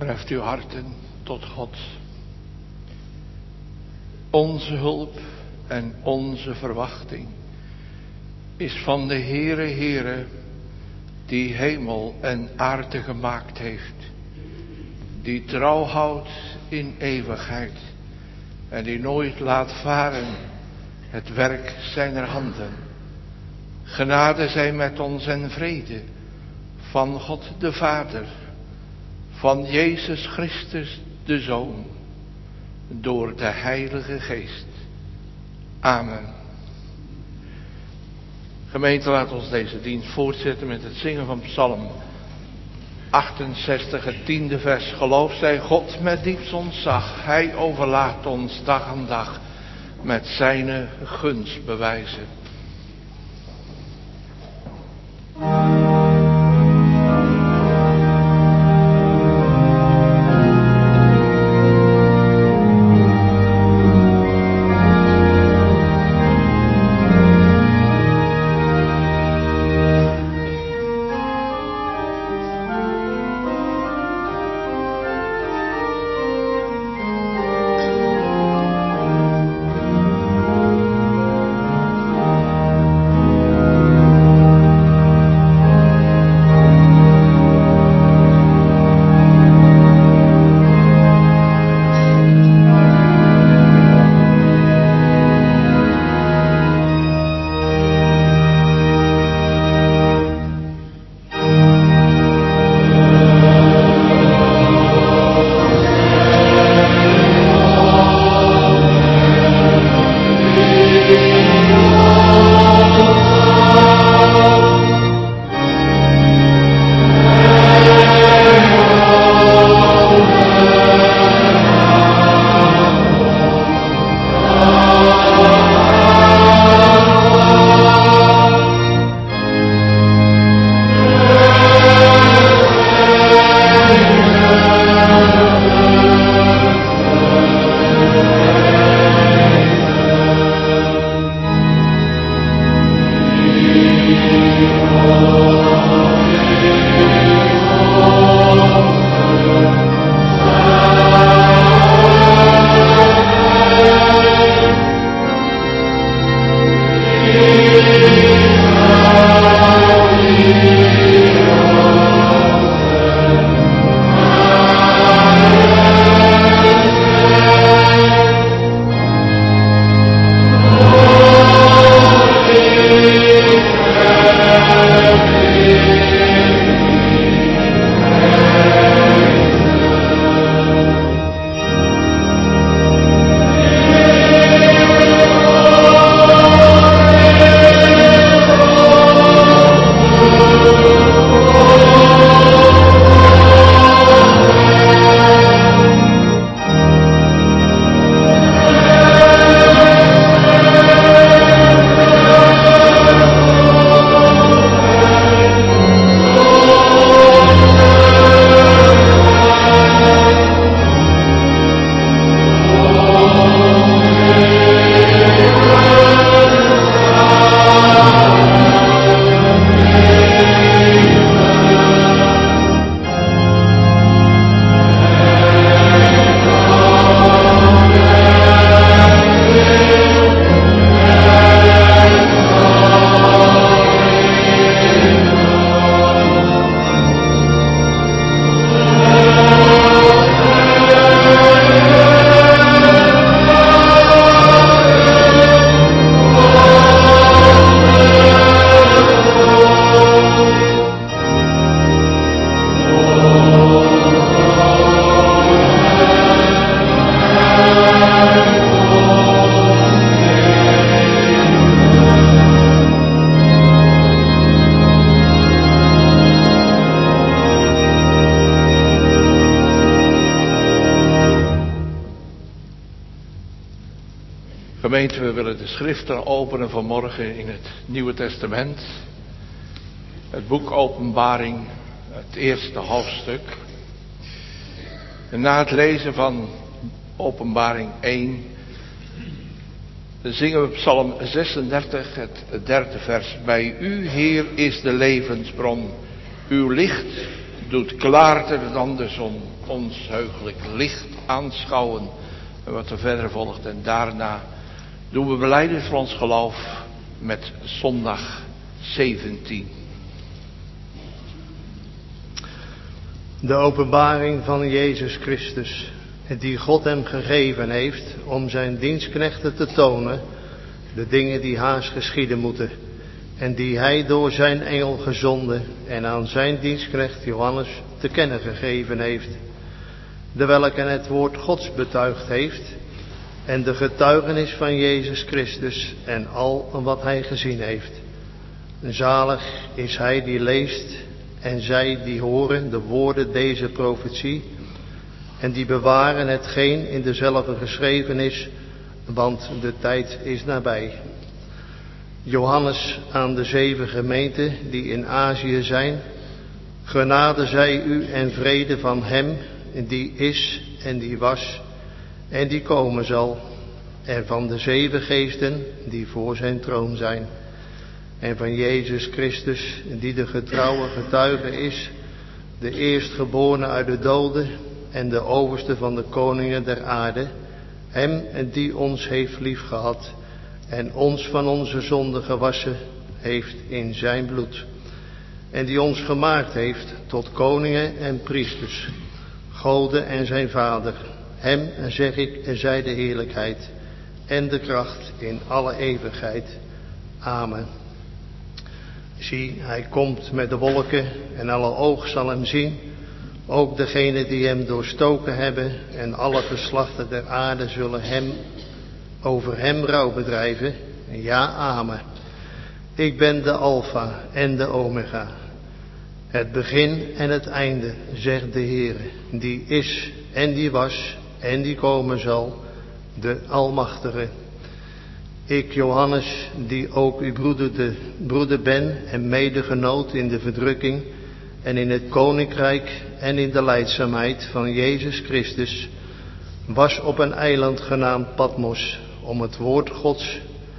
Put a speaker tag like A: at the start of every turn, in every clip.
A: Heft uw harten tot God. Onze hulp en onze verwachting is van de Heere, die hemel en aarde gemaakt heeft, die trouw houdt in eeuwigheid en die nooit laat varen het werk zijner handen. Genade zij met ons en vrede van God de Vader, van Jezus Christus de Zoon, door de Heilige Geest. Amen. Gemeente, laat ons deze dienst voortzetten met het zingen van Psalm 68, het 10e vers. Geloof zij God met diepst ontzag. Hij overlaat ons dag aan dag met zijn gunstbewijzen. Gemeente, we willen de schriften openen vanmorgen in het Nieuwe Testament. Het boek Openbaring, het eerste hoofdstuk. En na het lezen van Openbaring 1 zingen we Psalm 36, het derde vers. Bij u, Heer, is de levensbron. Uw licht doet klaarder dan de zon. ons heugelijk licht aanschouwen en wat er verder volgt. En daarna doen we belijdenis van ons geloof met zondag 17.
B: De openbaring van Jezus Christus, die God hem gegeven heeft om zijn dienstknechten te tonen de dingen die haast geschieden moeten, en die hij door zijn engel gezonden en aan zijn dienstknecht Johannes te kennen gegeven heeft, de welke het woord Gods betuigd heeft en de getuigenis van Jezus Christus en al wat hij gezien heeft. Zalig is hij die leest en zij die horen de woorden deze profetie en die bewaren hetgeen in dezelfde geschreven is, want de tijd is nabij. Johannes aan de 7 gemeenten die in Azië zijn, genade zij u en vrede van hem die is en die was en die komen zal, en van de 7 geesten die voor zijn troon zijn, en van Jezus Christus die de getrouwe getuige is, de eerstgeborene uit de doden en de overste van de koningen der aarde, hem die ons heeft liefgehad en ons van onze zonden gewassen heeft in zijn bloed, en die ons gemaakt heeft tot koningen en priesters, Gode en zijn Vader. Hem zeg ik, zij de heerlijkheid en de kracht in alle eeuwigheid. Amen. Zie, hij komt met de wolken en alle oog zal hem zien, ook degenen die hem doorstoken hebben, en alle geslachten der aarde zullen over hem rouw bedrijven. Ja, amen. Ik ben de Alpha en de Omega, het begin en het einde, zegt de Heer, die is en die was en die komen zal, de Almachtige. Ik, Johannes, die ook uw broeder ben en medegenoot in de verdrukking en in het koninkrijk en in de lijdzaamheid van Jezus Christus, was op een eiland genaamd Patmos om het woord Gods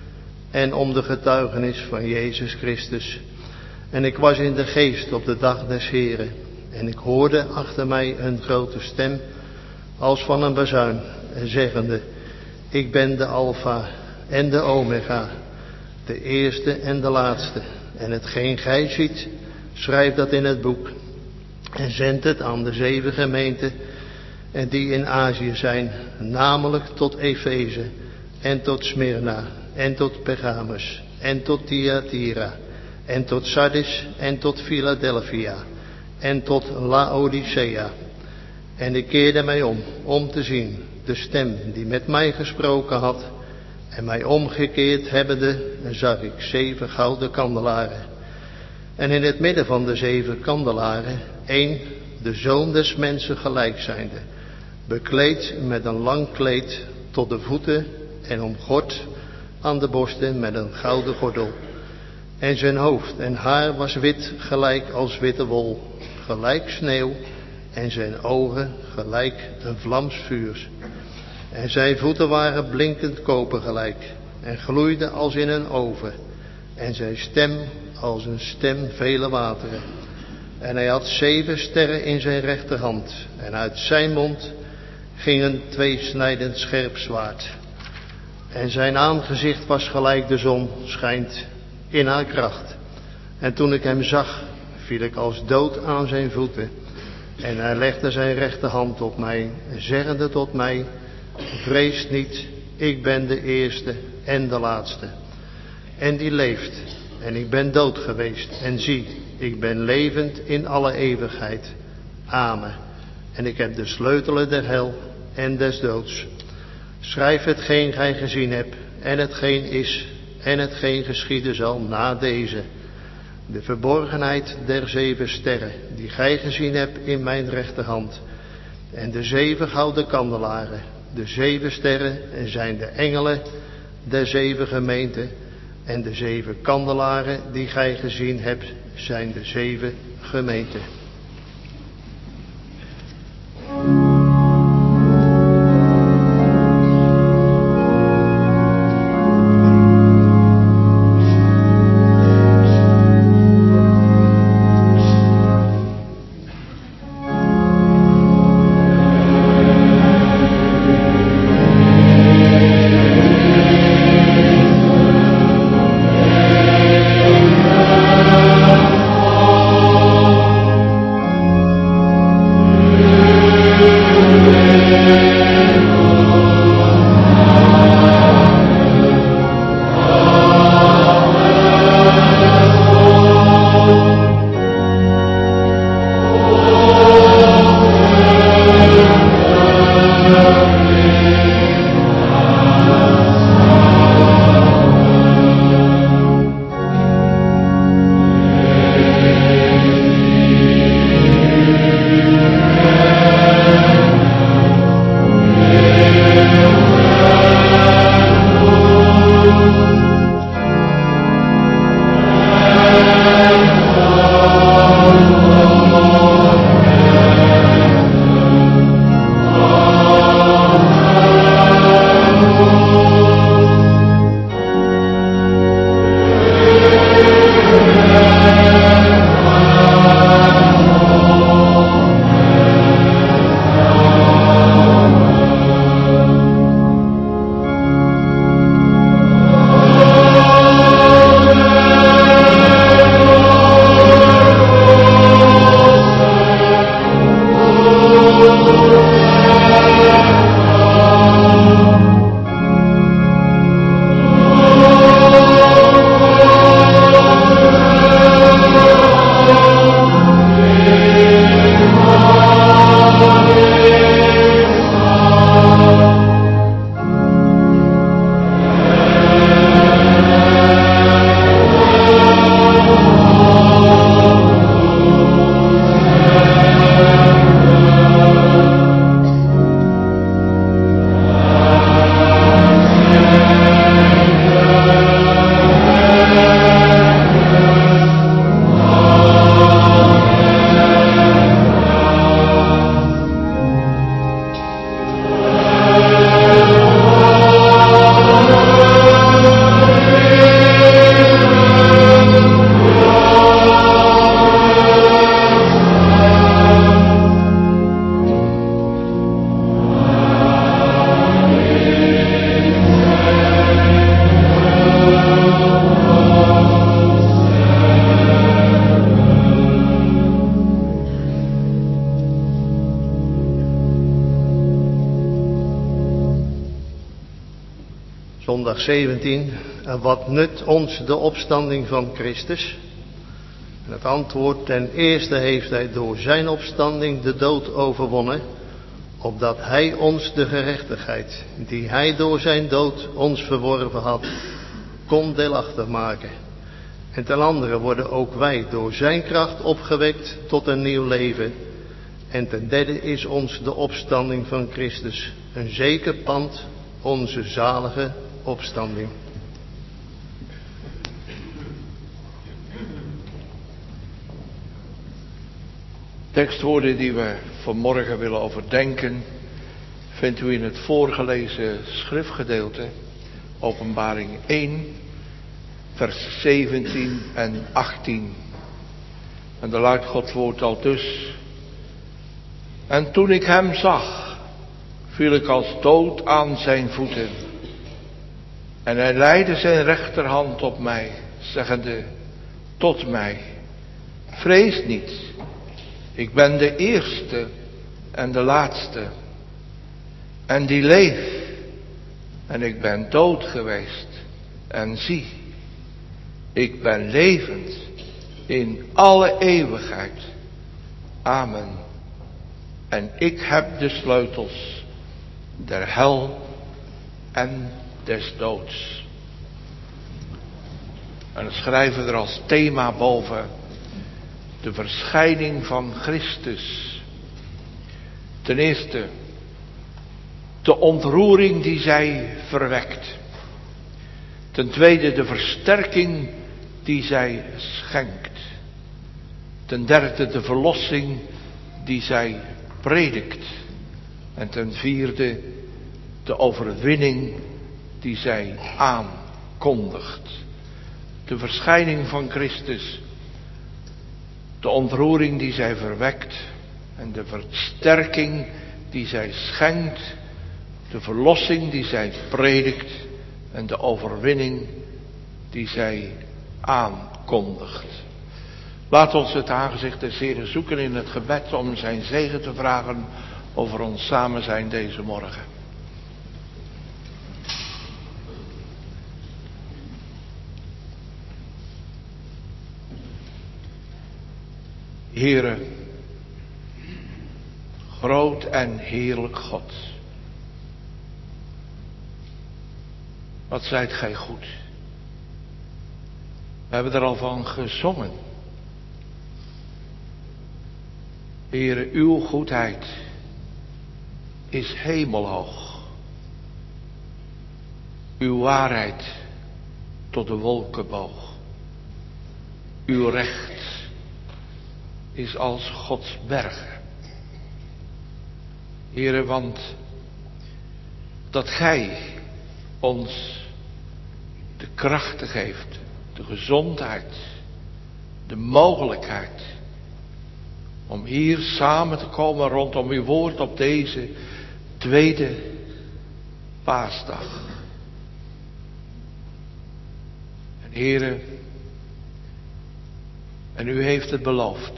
B: en om de getuigenis van Jezus Christus. En ik was in de geest op de dag des Heren, en ik hoorde achter mij een grote stem als van een bazuin, zeggende: ik ben de Alpha en de Omega, de eerste en de laatste. En hetgeen gij ziet, schrijf dat in het boek en zend het aan de 7 gemeenten en die in Azië zijn, namelijk tot Efeze en tot Smyrna en tot Pergamus en tot Thyatira en tot Sardis en tot Philadelphia en tot Laodicea. En ik keerde mij om te zien de stem die met mij gesproken had, en mij omgekeerd hebbende zag ik 7 gouden kandelaren. En in het midden van de 7 kandelaren één, de Zoon des Mensen gelijk zijnde, bekleed met een lang kleed tot de voeten en omgord aan de borsten met een gouden gordel. En zijn hoofd en haar was wit gelijk als witte wol, gelijk sneeuw, en zijn ogen gelijk een vlaams vuurs. En zijn voeten waren blinkend koper gelijk en gloeiden als in een oven, en zijn stem als een stem vele wateren. En hij had 7 sterren in zijn rechterhand, en uit zijn mond ging een tweesnijdend scherp zwaard. En zijn aangezicht was gelijk de zon schijnt in haar kracht. En toen ik hem zag, viel ik als dood aan zijn voeten. En hij legde zijn rechterhand op mij, zeggende tot mij: vrees niet, ik ben de eerste en de laatste. En die leeft, en ik ben dood geweest, en zie, ik ben levend in alle eeuwigheid. Amen. En ik heb de sleutelen der hel en des doods. Schrijf hetgeen gij gezien hebt, en hetgeen is, en hetgeen geschieden zal na deze. De verborgenheid der 7 sterren, die gij gezien hebt in mijn rechterhand. En de 7 gouden kandelaren. De 7 sterren zijn de engelen der 7 gemeenten. En de 7 kandelaren die gij gezien hebt, zijn de 7 gemeenten. Zondag 17. En wat nut ons de opstanding van Christus? En het antwoord: ten eerste heeft hij door zijn opstanding de dood overwonnen, opdat hij ons de gerechtigheid, die hij door zijn dood ons verworven had, kon deelachtig maken. En ten andere worden ook wij door zijn kracht opgewekt tot een nieuw leven. En ten derde is ons de opstanding van Christus een zeker pand, onze zalige opstanding.
A: Tekstwoorden die we vanmorgen willen overdenken, vindt u in het voorgelezen schriftgedeelte, Openbaring 1, vers 17 en 18. En daar luidt Gods woord al dus: en toen ik hem zag, viel ik als dood aan zijn voeten. En hij leidde zijn rechterhand op mij, zeggende tot mij: vrees niet, ik ben de eerste en de laatste, en die leef. En ik ben dood geweest, en zie, ik ben levend in alle eeuwigheid. Amen. En ik heb de sleutels der hel en des doods. En we schrijven er als thema boven: de verschijning van Christus. Ten eerste, de ontroering die zij verwekt. Ten tweede, de versterking die zij schenkt. Ten derde, de verlossing die zij predikt. En ten vierde, de overwinning die zij aankondigt. De verschijning van Christus, de ontroering die zij verwekt en de versterking die zij schenkt, de verlossing die zij predikt en de overwinning die zij aankondigt. Laat ons het aangezicht des Heren zoeken in het gebed om zijn zegen te vragen over ons samen zijn deze morgen. Heere, groot en heerlijk God, wat zijt gij goed. We hebben er al van gezongen. Heere, uw goedheid is hemelhoog. Uw waarheid tot de wolken boog. Uw recht is als Gods bergen. Heere, want dat gij ons de krachten geeft, de gezondheid, de mogelijkheid om hier samen te komen rondom uw woord op deze tweede paasdag. En Heere, en u heeft het beloofd.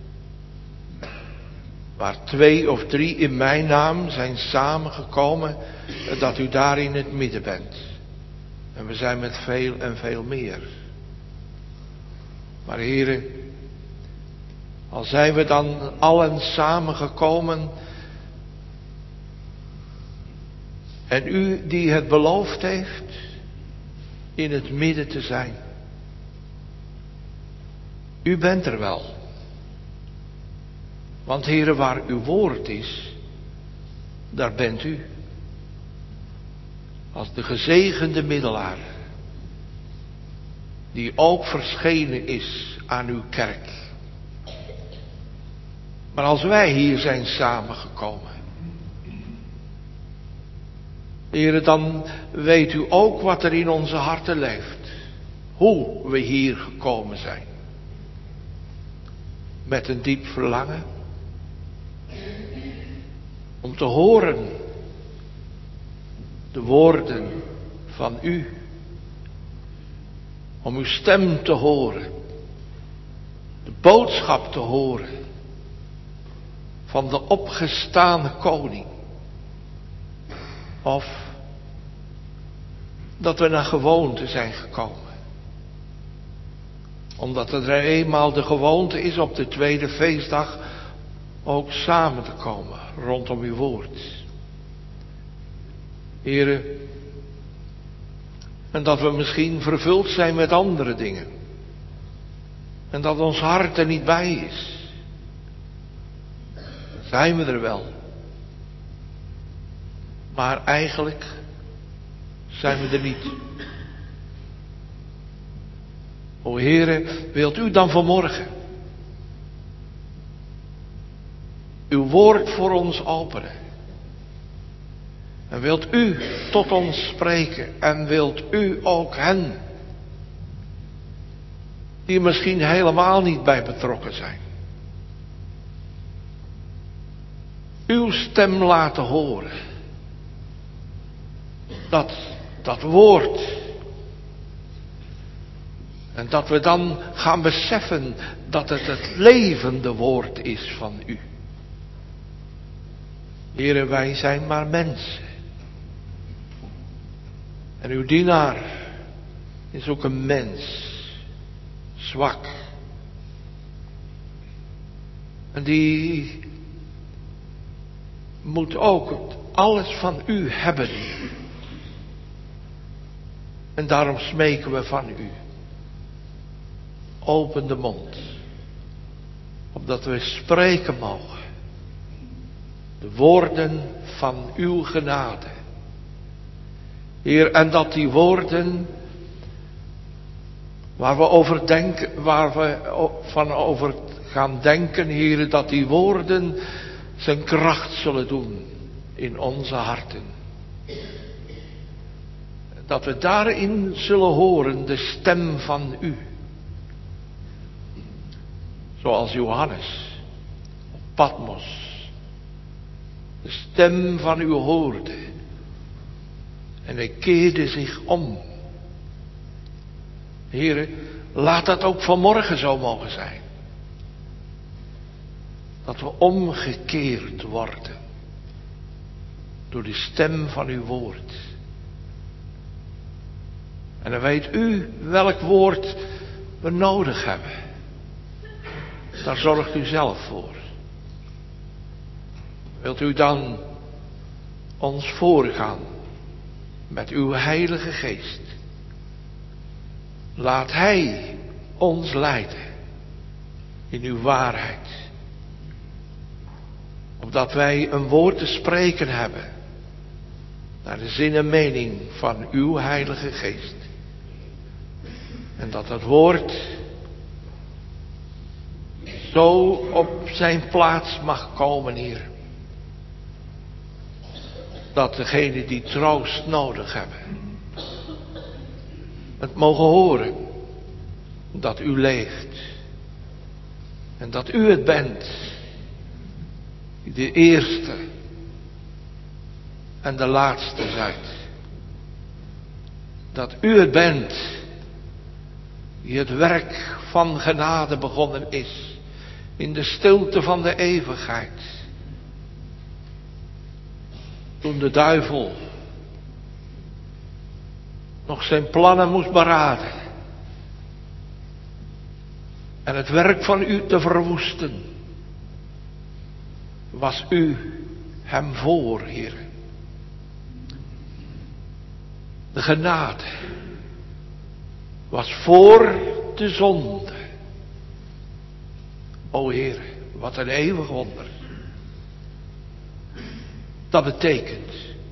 A: Waar 2 of 3 in mijn naam zijn samengekomen, dat u daar in het midden bent. En we zijn met veel en veel meer. Maar Heere, al zijn we dan allen samengekomen, en u die het beloofd heeft in het midden te zijn. U bent er wel. Want Heere, waar uw woord is, daar bent u. Als de gezegende middelaar, die ook verschenen is aan uw kerk. Maar als wij hier zijn samengekomen, Heere, dan weet u ook wat er in onze harten leeft. Hoe we hier gekomen zijn. Met een diep verlangen om te horen de woorden van u. Om uw stem te horen. De boodschap te horen van de opgestane koning. Of dat we naar gewoonte zijn gekomen. Omdat er eenmaal de gewoonte is op de tweede feestdag ook samen te komen rondom uw woord. Heren, en dat we misschien vervuld zijn met andere dingen. En dat ons hart er niet bij is. Zijn we er wel. Maar eigenlijk zijn we er niet. O Heere, wilt u dan vanmorgen uw woord voor ons openen. En wilt u tot ons spreken. En wilt u ook hen die er misschien helemaal niet bij betrokken zijn, uw stem laten horen. Dat woord. En dat we dan gaan beseffen dat het levende woord is van u. Heren, wij zijn maar mensen. En uw dienaar is ook een mens. Zwak. En die moet ook alles van u hebben. En daarom smeken we van u. Open de mond. Opdat we spreken mogen. De woorden van uw genade. Heer, en dat die woorden waar we van over gaan denken, Heer, dat die woorden zijn kracht zullen doen in onze harten. Dat we daarin zullen horen de stem van u. Zoals Johannes op Patmos de stem van u hoorde. En hij keerde zich om. Heere, laat dat ook vanmorgen zo mogen zijn. Dat we omgekeerd worden. Door de stem van uw woord. En dan weet u welk woord we nodig hebben. Daar zorgt u zelf voor. Wilt u dan ons voorgaan met uw Heilige Geest. Laat Hij ons leiden in uw waarheid. Opdat wij een woord te spreken hebben naar de zin en mening van uw Heilige Geest. En dat het woord zo op zijn plaats mag komen hier. Dat degenen die troost nodig hebben het mogen horen dat u leeft. En dat u het bent die de eerste en de laatste zijt. Dat u het bent die het werk van genade begonnen is in de stilte van de eeuwigheid. Toen de duivel nog zijn plannen moest beraden. En het werk van u te verwoesten. Was u hem voor, Heer. De genade was voor de zonde. O Heer, wat een eeuwig wonder. Dat betekent,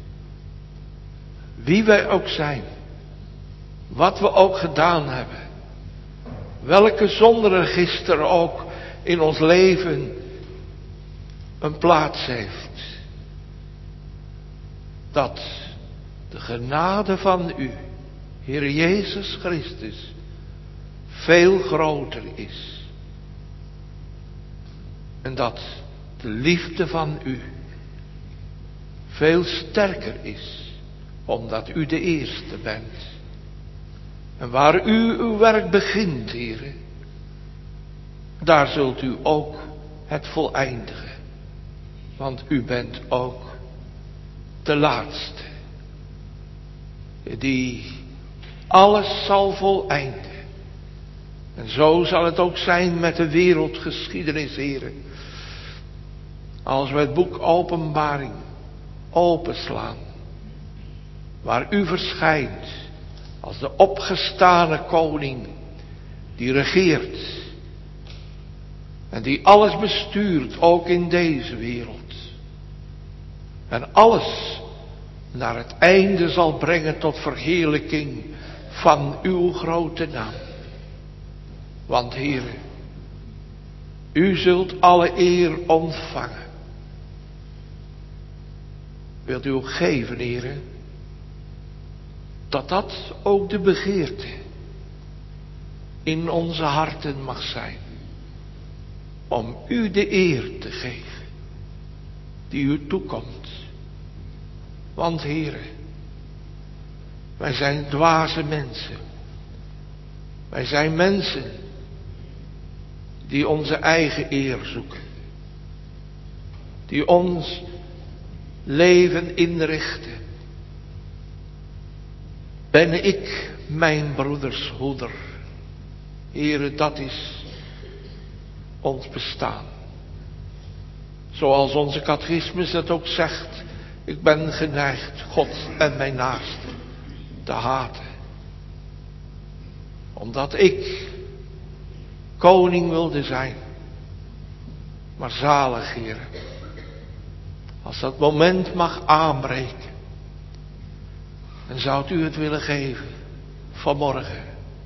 A: wie wij ook zijn, wat we ook gedaan hebben, welke zonderegister ook in ons leven een plaats heeft, dat de genade van u, Heer Jezus Christus, veel groter is. En dat de liefde van u veel sterker is, omdat u de eerste bent. En waar u uw werk begint, Heere, daar zult u ook het voleindigen. Want u bent ook de laatste, die alles zal voleinden. En zo zal het ook zijn met de wereldgeschiedenis, heren. Als we het boek Openbaring openslaan, waar u verschijnt als de opgestane koning die regeert en die alles bestuurt, ook in deze wereld. En alles naar het einde zal brengen tot verheerlijking van uw grote naam. Want Heere, u zult alle eer ontvangen. Wilt u ook geven, Heere, dat ook de begeerte in onze harten mag zijn. Om u de eer te geven die u toekomt. Want Heere, wij zijn dwaze mensen. Wij zijn mensen die onze eigen eer zoeken. Die ons leven inrichten. Ben ik mijn broeders hoeder? Heere, dat is ons bestaan. Zoals onze catechismus het ook zegt. Ik ben geneigd God en mijn naaste te haten. Omdat ik koning wilde zijn. Maar zalig, Heere, als dat moment mag aanbreken. En zou u het willen geven vanmorgen.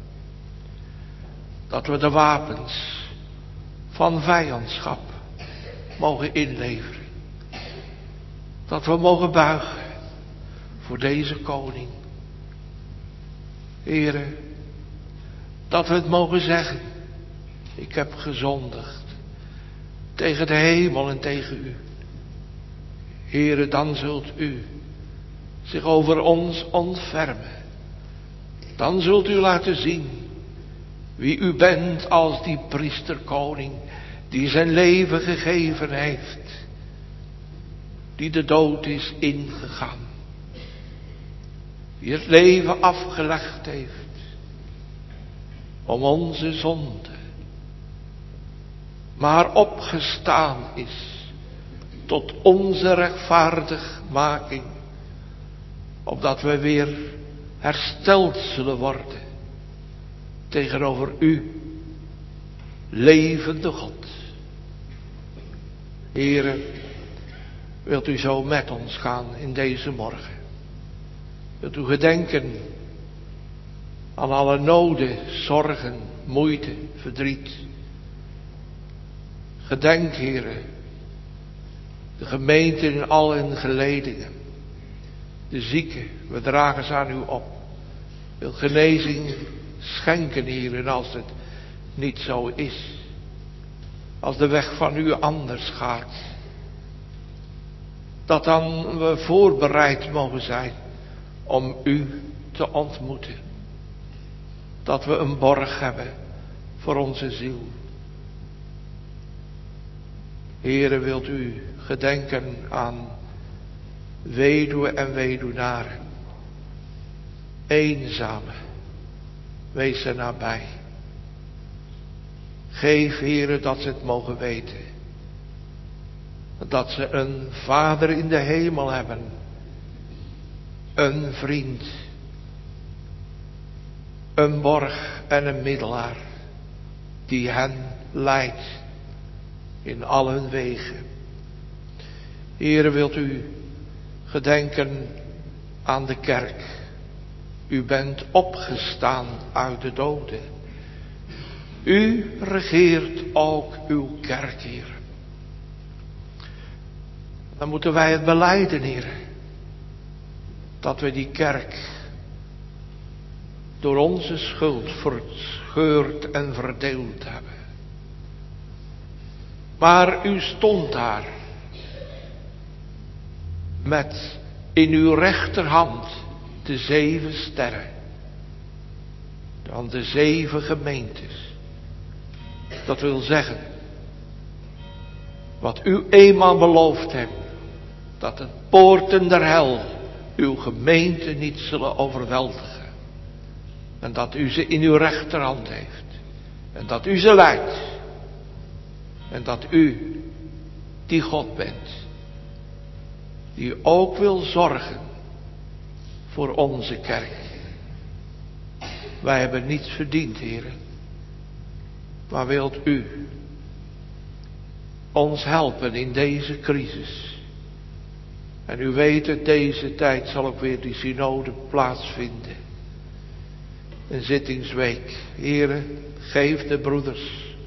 A: Dat we de wapens van vijandschap mogen inleveren. Dat we mogen buigen voor deze koning. Heere, dat we het mogen zeggen. Ik heb gezondigd tegen de hemel en tegen u. Heere, dan zult u zich over ons ontfermen. Dan zult u laten zien wie u bent als die priesterkoning die zijn leven gegeven heeft. Die de dood is ingegaan. Die het leven afgelegd heeft. Om onze zonde. Maar opgestaan is tot onze rechtvaardigmaking. Opdat we weer hersteld zullen worden. Tegenover u, levende God. Heere, wilt u zo met ons gaan in deze morgen? Wilt u gedenken aan alle noden, zorgen, moeite, verdriet? Gedenk, Heere, de gemeente in al hun geledingen. De zieken, we dragen ze aan u op. Wil genezing schenken, Heere, en als het niet zo is. Als de weg van u anders gaat. Dat dan we voorbereid mogen zijn om u te ontmoeten. Dat we een borg hebben voor onze ziel. Heere, wilt u gedenken aan weduwe en weduwnaren. Eenzame, wees er nabij. Geef, Heere, dat ze het mogen weten. Dat ze een Vader in de hemel hebben. Een vriend. Een borg en een middelaar. Die hen leidt in al hun wegen. Heere, wilt u gedenken aan de kerk. U bent opgestaan uit de doden. U regeert ook uw kerk, Heer. Dan moeten wij het belijden, Heer. Dat we die kerk door onze schuld verscheurd en verdeeld hebben. Maar u stond daar met in uw rechterhand de 7 sterren. Dan de 7 gemeentes. Dat wil zeggen, wat u eenmaal beloofd hebt, dat de poorten der hel uw gemeente niet zullen overweldigen. En dat u ze in uw rechterhand heeft. En dat u ze leidt. En dat u die God bent. Die ook wil zorgen voor onze kerk. Wij hebben niets verdiend, heren. Maar wilt u ons helpen in deze crisis. En u weet het, deze tijd zal ook weer die synode plaatsvinden. Een zittingsweek. Heren, geef de broeders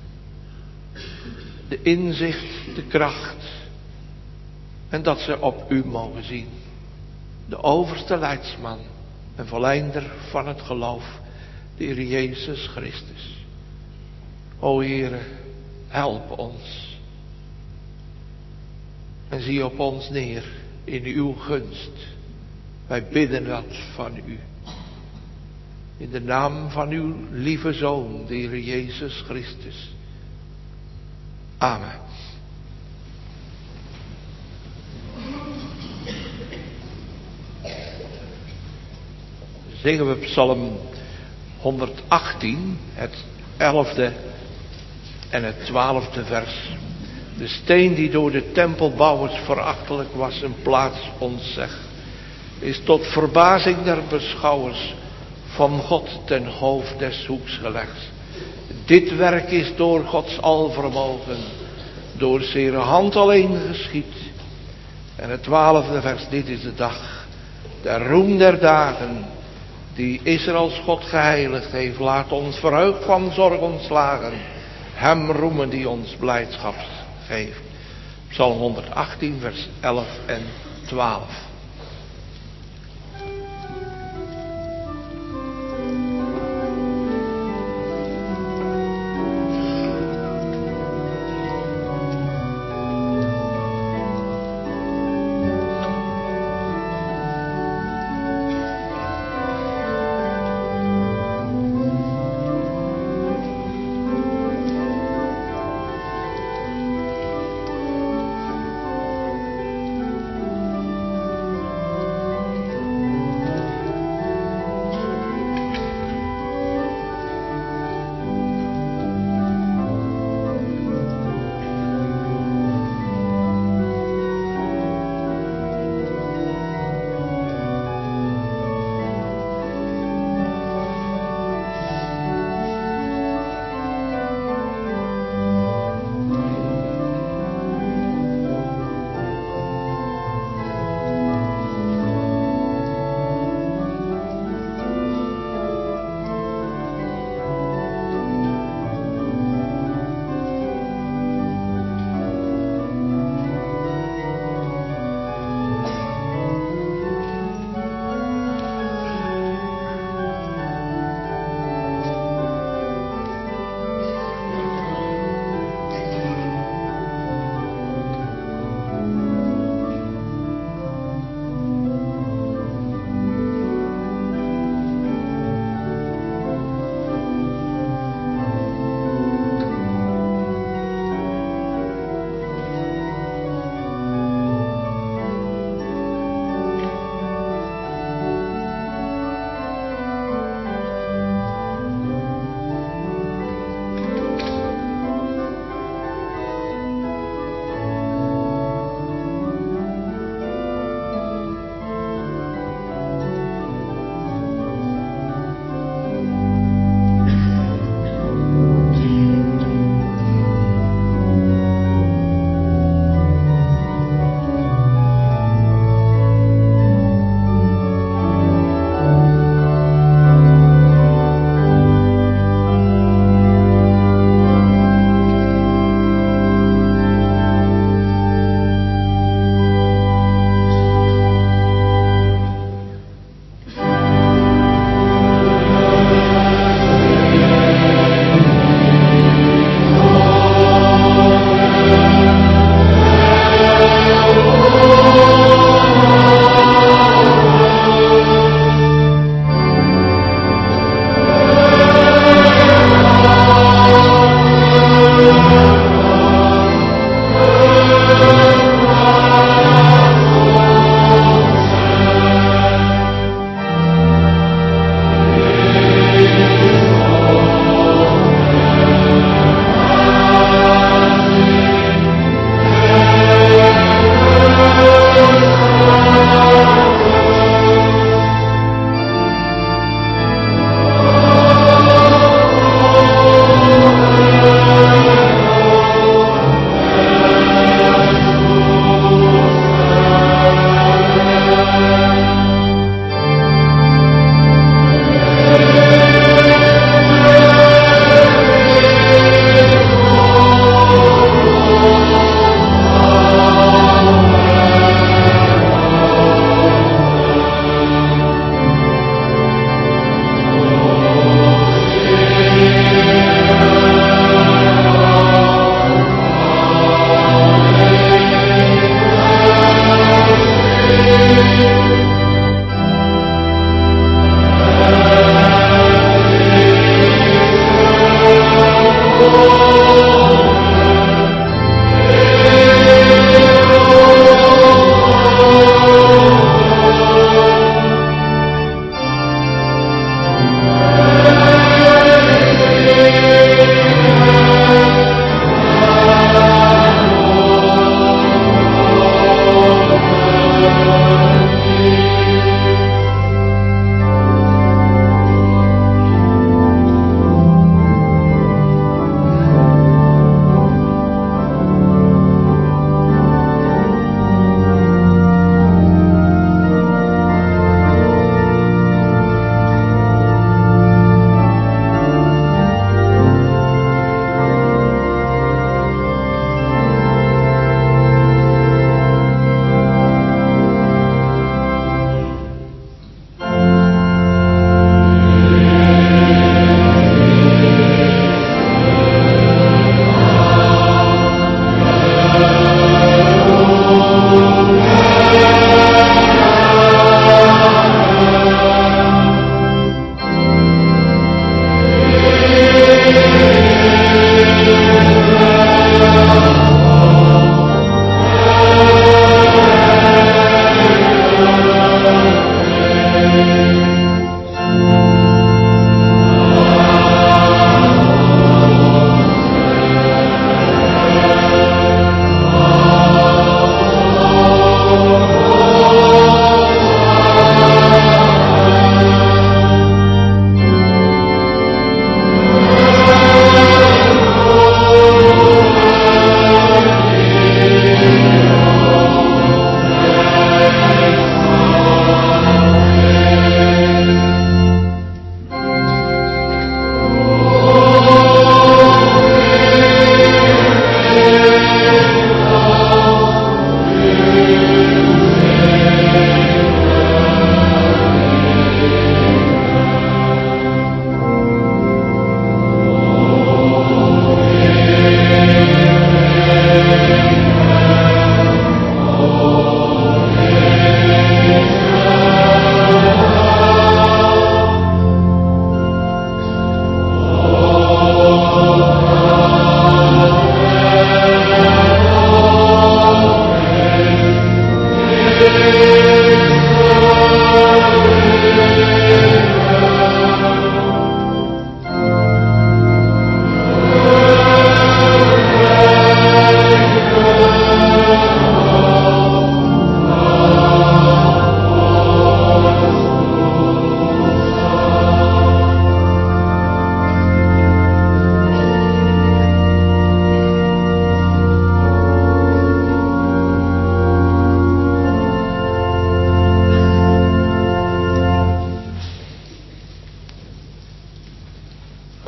A: de inzicht, de kracht. En dat ze op u mogen zien. De overste leidsman en volleinder van het geloof, de Heer Jezus Christus. O Heere, help ons. En zie op ons neer in uw gunst. Wij bidden dat van u. In de naam van uw lieve Zoon, de Heer Jezus Christus. Amen. Zingen we Psalm 118, het 11e en het 12e vers. De steen die door de tempelbouwers verachtelijk was een plaats ontzegt, is tot verbazing der beschouwers van God ten hoofd des hoeks gelegd. Dit werk is door Gods alvermogen, door zere hand alleen geschied. En het 12e vers, dit is de dag, de roem der dagen, die Israëls God geheiligd heeft. Laat ons verheugd van zorg ontslagen, hem roemen die ons blijdschap geeft. Psalm 118 vers 11 en 12.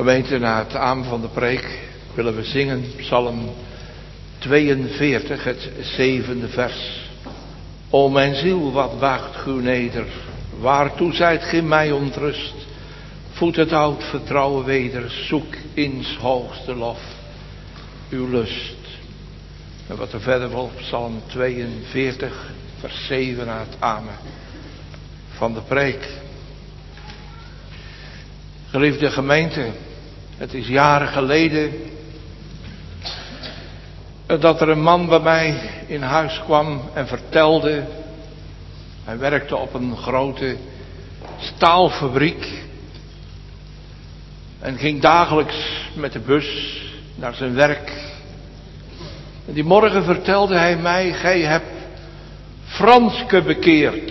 A: Gemeente, na het aan van de preek willen we zingen Psalm 42, het 7e vers. O mijn ziel, wat buigt gij neder, waartoe zijt gij mij ontrust? Voed het oud vertrouwen weder, zoek ins hoogste lof uw lust. En wat er verder wil, Psalm 42, vers 7 na het amen van de preek. Geliefde gemeente, het is jaren geleden dat er een man bij mij in huis kwam en vertelde. Hij werkte op een grote staalfabriek en ging dagelijks met de bus naar zijn werk. En die morgen vertelde hij mij: gij hebt Franske bekeerd.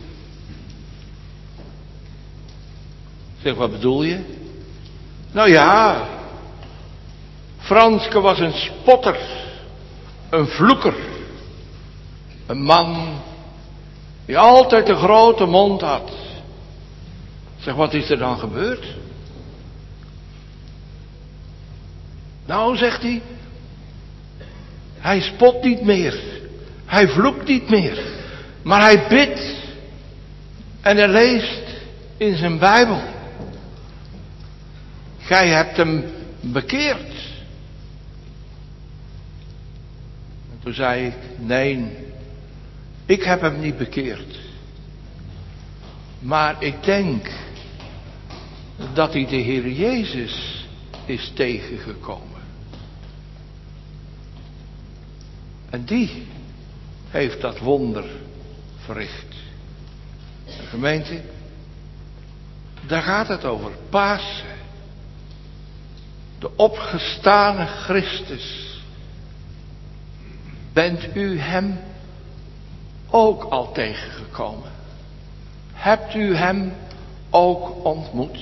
A: Ik zeg, wat bedoel je? Nou ja, Franske was een spotter, een vloeker, een man die altijd een grote mond had. Ik zeg, wat is er dan gebeurd? Nou, zegt hij spot niet meer, hij vloekt niet meer, maar hij bidt en hij leest in zijn Bijbel. Gij hebt hem bekeerd. En toen zei ik, nee, ik heb hem niet bekeerd. Maar ik denk dat hij de Heer Jezus is tegengekomen. En die heeft dat wonder verricht. De gemeente, daar gaat het over. Pasen. De opgestane Christus. Bent u hem ook al tegengekomen? Hebt u hem ook ontmoet?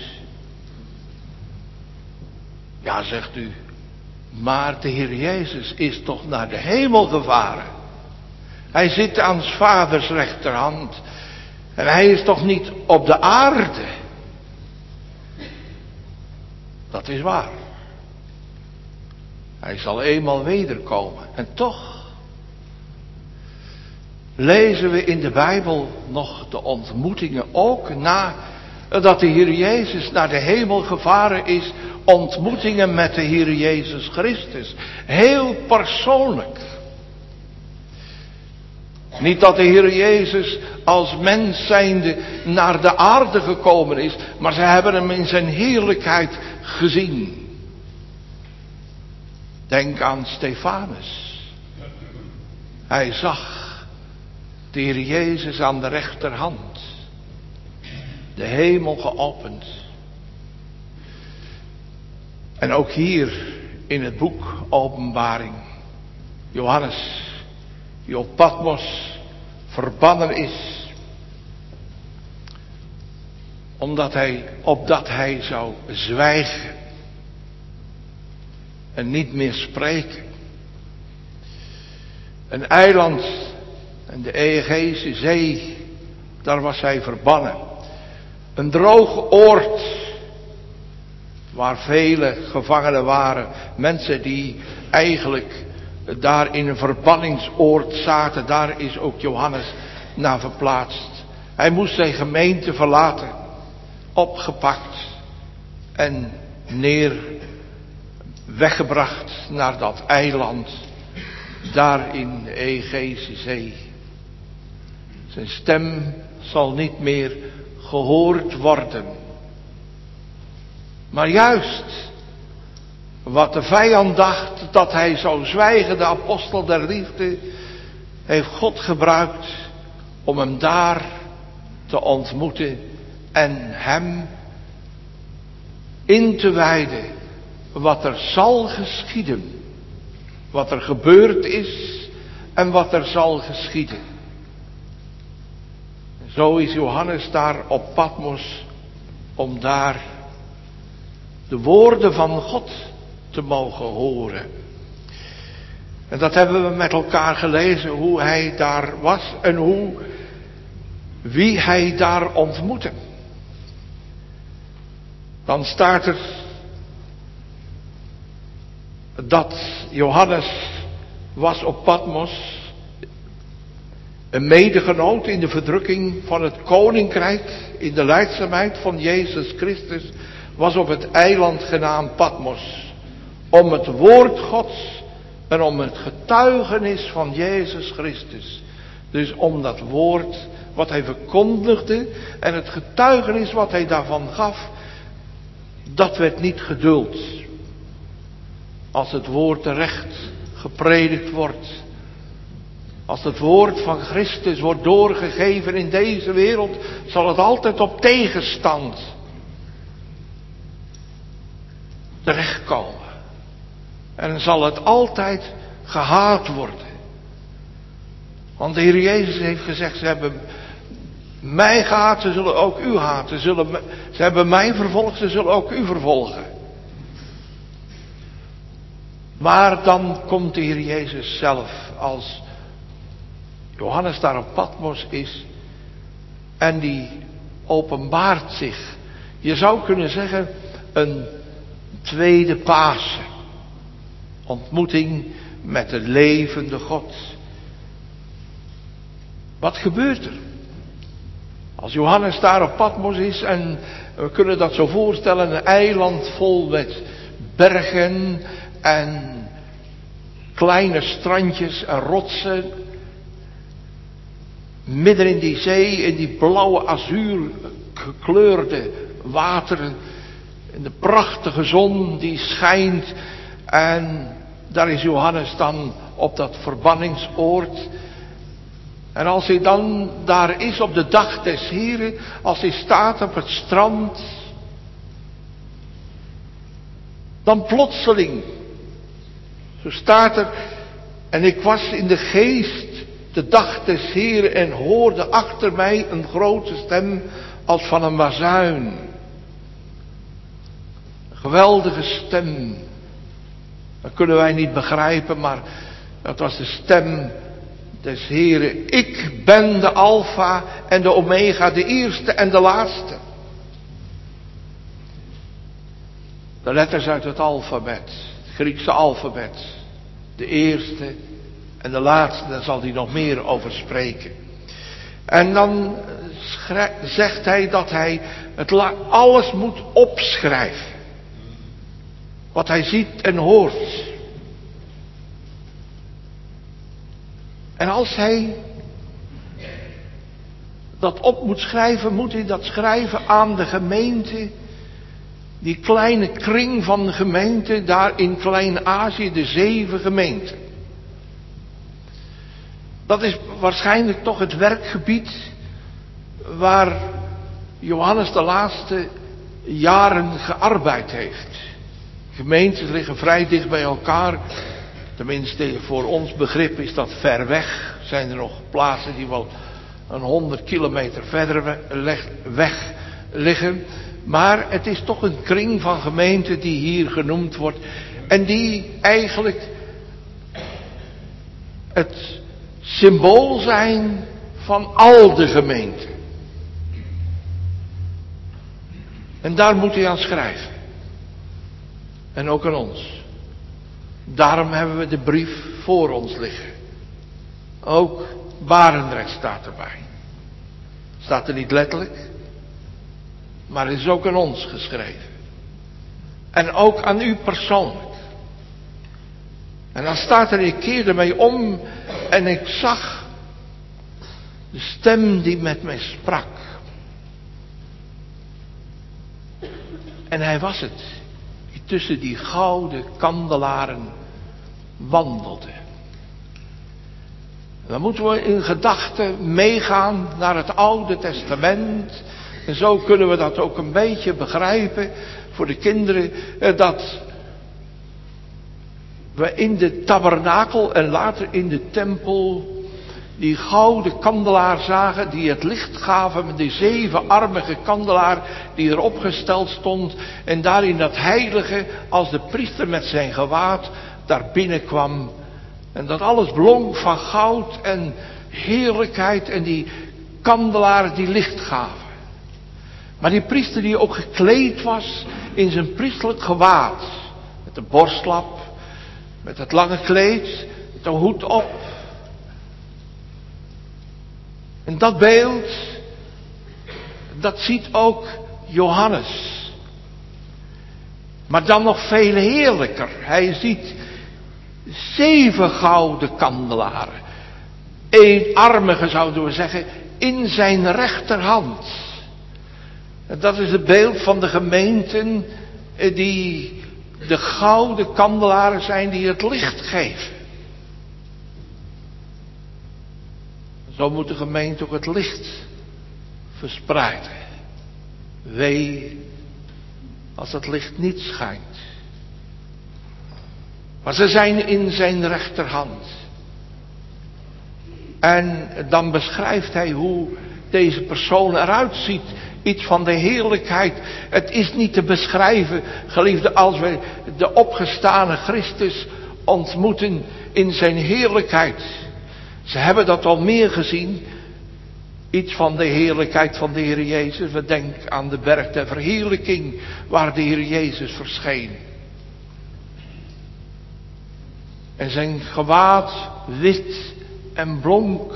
A: Ja, zegt u, maar de Heer Jezus is toch naar de hemel gevaren. Hij zit aan 's Vaders rechterhand. En hij is toch niet op de aarde? Dat is waar. Hij zal eenmaal wederkomen. En toch lezen we in de Bijbel nog de ontmoetingen, ook nadat de Heer Jezus naar de hemel gevaren is, ontmoetingen met de Heer Jezus Christus. Heel persoonlijk. Niet dat de Heer Jezus als mens zijnde naar de aarde gekomen is, maar ze hebben hem in zijn heerlijkheid gezien. Denk aan Stefanus. Hij zag de Heer Jezus aan de rechterhand. De hemel geopend. En ook hier in het boek Openbaring. Johannes, die op Patmos verbannen is. Opdat hij zou zwijgen. En niet meer spreken. Een eiland en de Egeïsche Zee, daar was hij verbannen. Een droge oord, waar vele gevangenen waren. Mensen die eigenlijk daar in een verbanningsoord zaten. Daar is ook Johannes naar verplaatst. Hij moest zijn gemeente verlaten. Opgepakt en weggebracht naar dat eiland. Daar in de Egeïsche Zee. Zijn stem zal niet meer gehoord worden. Maar juist wat de vijand dacht dat hij zou zwijgen, de apostel der liefde, heeft God gebruikt om hem daar te ontmoeten en hem in te wijden wat er zal geschieden. Wat er gebeurd is en wat er zal geschieden. Zo is Johannes daar op Patmos om daar de woorden van God te mogen horen. En dat hebben we met elkaar gelezen, hoe hij daar was en wie hij daar ontmoette. Dan staat er dat Johannes was op Patmos, een medegenoot in de verdrukking van het koninkrijk, in de lijdzaamheid van Jezus Christus, was op het eiland genaamd Patmos, om het woord Gods en om het getuigenis van Jezus Christus. Dus om dat woord wat hij verkondigde en het getuigenis wat hij daarvan gaf, dat werd niet geduld. Als het woord terecht gepredikt wordt, als het woord van Christus wordt doorgegeven in deze wereld, zal het altijd op tegenstand terechtkomen. En zal het altijd gehaat worden. Want de Heer Jezus heeft gezegd, ze hebben mij gehaat, ze zullen ook u haten. Ze hebben mij vervolgd, ze zullen ook u vervolgen. Maar dan komt de Heer Jezus zelf, als Johannes daar op Patmos is, en die openbaart zich. Je zou kunnen zeggen, een tweede Pasen. Ontmoeting met de levende God. Wat gebeurt er? Als Johannes daar op Patmos is, en we kunnen dat zo voorstellen, een eiland vol met bergen en kleine strandjes en rotsen. Midden in die zee, in die blauwe azuur gekleurde wateren. En de prachtige zon die schijnt. En daar is Johannes dan op dat verbanningsoord. En als hij dan daar is op de dag des Heren, als hij staat op het strand, dan plotseling, zo staat er, en ik was in de geest de dag des Heren en hoorde achter mij een grote stem als van een bazuin. Een geweldige stem. Dat kunnen wij niet begrijpen, maar dat was de stem des Heren. Ik ben de Alpha en de Omega, de eerste en de laatste. De letters uit het alfabet, het Griekse alfabet. De eerste en de laatste, daar zal hij nog meer over spreken. En dan zegt hij dat hij alles moet opschrijven. Wat hij ziet en hoort. En als hij dat op moet schrijven, moet hij dat schrijven aan de gemeente. Die kleine kring van de gemeente daar in Klein-Azië, de 7 gemeenten. Dat is waarschijnlijk toch het werkgebied waar Johannes de laatste jaren gearbeid heeft. Gemeentes liggen vrij dicht bij elkaar. Tenminste, voor ons begrip is dat ver weg. Zijn er nog plaatsen die wel 100 kilometer verder weg liggen. Maar het is toch een kring van gemeenten die hier genoemd wordt. En die eigenlijk het symbool zijn van al de gemeenten. En daar moet hij aan schrijven. En ook aan ons. Daarom hebben we de brief voor ons liggen. Ook Barendrecht staat erbij. Staat er niet letterlijk. Maar het is ook aan ons geschreven. En ook aan u persoonlijk. En dan staat er, ik keerde mij om en ik zag de stem die met mij sprak. En hij was het, die tussen die gouden kandelaren wandelde. Dan moeten we in gedachten meegaan naar het Oude Testament. En zo kunnen we dat ook een beetje begrijpen voor de kinderen. Dat we in de tabernakel en later in de tempel die gouden kandelaar zagen, die het licht gaven met die 7-armige kandelaar die erop gesteld stond. En daar in dat heilige, als de priester met zijn gewaad daar binnenkwam. En dat alles blonk van goud en heerlijkheid en die kandelaren die licht gaven. Maar die priester die ook gekleed was in zijn priesterlijk gewaad. Met de borstlap, Met het lange kleed, de hoed op. En dat beeld, dat ziet ook Johannes. Maar dan nog veel heerlijker. Hij ziet 7 gouden kandelaren. Eenarmige zouden we zeggen, in zijn rechterhand. En dat is het beeld van de gemeenten die de gouden kandelaren zijn die het licht geven. Zo moet de gemeente ook het licht verspreiden. Wee als het licht niet schijnt. Maar ze zijn in zijn rechterhand. En dan beschrijft hij hoe deze persoon eruit ziet. Iets van de heerlijkheid. Het is niet te beschrijven, geliefde, als we de opgestane Christus ontmoeten in zijn heerlijkheid. Ze hebben dat al meer gezien. Iets van de heerlijkheid van de Heer Jezus. We denken aan de berg der verheerlijking waar de Heer Jezus verscheen. En zijn gewaad wit en blonk.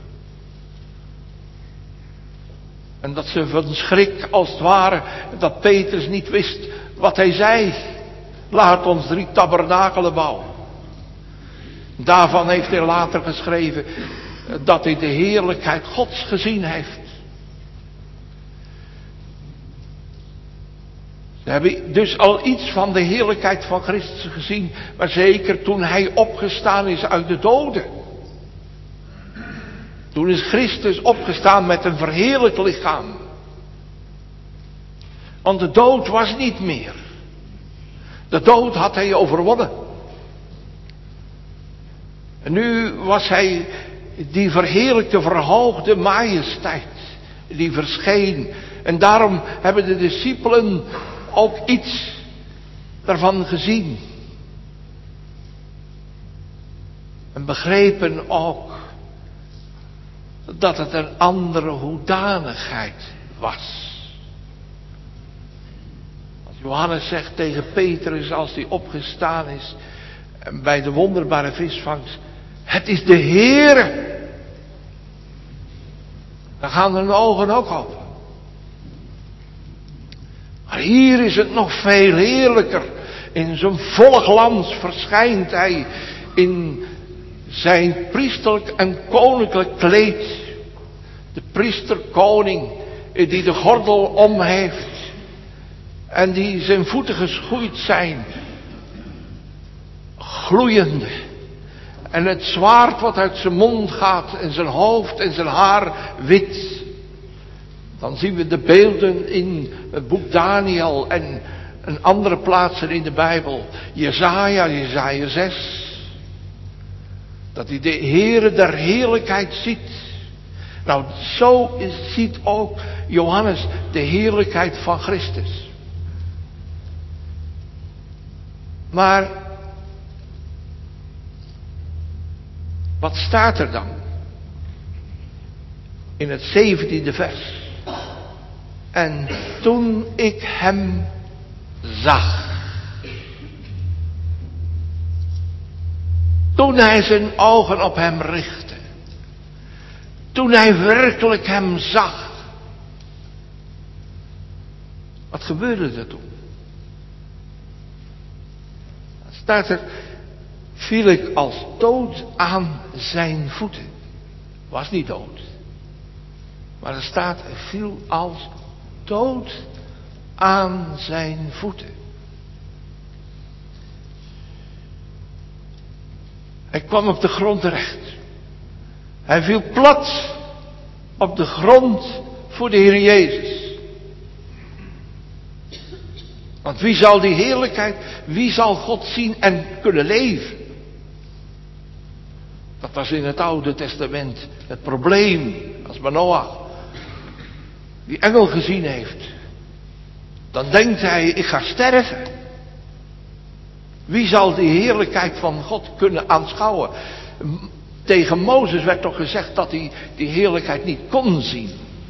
A: En dat ze van schrik als het ware, dat Petrus niet wist wat hij zei. Laat ons 3 tabernakelen bouwen. Daarvan heeft hij later geschreven dat hij de heerlijkheid Gods gezien heeft. Ze hebben dus al iets van de heerlijkheid van Christus gezien, maar zeker toen hij opgestaan is uit de doden. Toen is Christus opgestaan met een verheerlijkt lichaam. Want de dood was niet meer. De dood had hij overwonnen. En nu was hij die verheerlijkte, verhoogde majesteit die verscheen. En daarom hebben de discipelen ook iets daarvan gezien. En begrepen ook dat het een andere hoedanigheid was. Als Johannes zegt tegen Petrus als hij opgestaan is bij de wonderbare visvangst: het is de Heere. Dan gaan hun ogen ook open. Maar hier is het nog veel heerlijker. In zijn volle glans verschijnt hij in zijn priesterlijk en koninklijk kleed. De priesterkoning die de gordel om heeft. En die zijn voeten geschoeid zijn. Gloeiende. En het zwaard wat uit zijn mond gaat en zijn hoofd en zijn haar wit. Dan zien we de beelden in het boek Daniel en andere plaatsen in de Bijbel. Jesaja 6. Dat hij de Heere der heerlijkheid ziet. Nou, zo ziet ook Johannes de heerlijkheid van Christus. Maar wat staat er dan? In het 17e vers. En toen ik hem zag. Toen hij zijn ogen op hem richtte. Toen hij werkelijk hem zag. Wat gebeurde er toen? Dan staat er: viel ik als dood aan zijn voeten. Was niet dood. Maar er staat: hij viel als dood aan zijn voeten. Hij kwam op de grond terecht. Hij viel plat op de grond voor de Heer Jezus. Want wie zal die heerlijkheid, wie zal God zien en kunnen leven? Dat was in het Oude Testament het probleem. Als Manoach die engel gezien heeft, dan denkt hij: ik ga sterven. Wie zal die heerlijkheid van God kunnen aanschouwen? Tegen Mozes werd toch gezegd dat hij die heerlijkheid niet kon zien.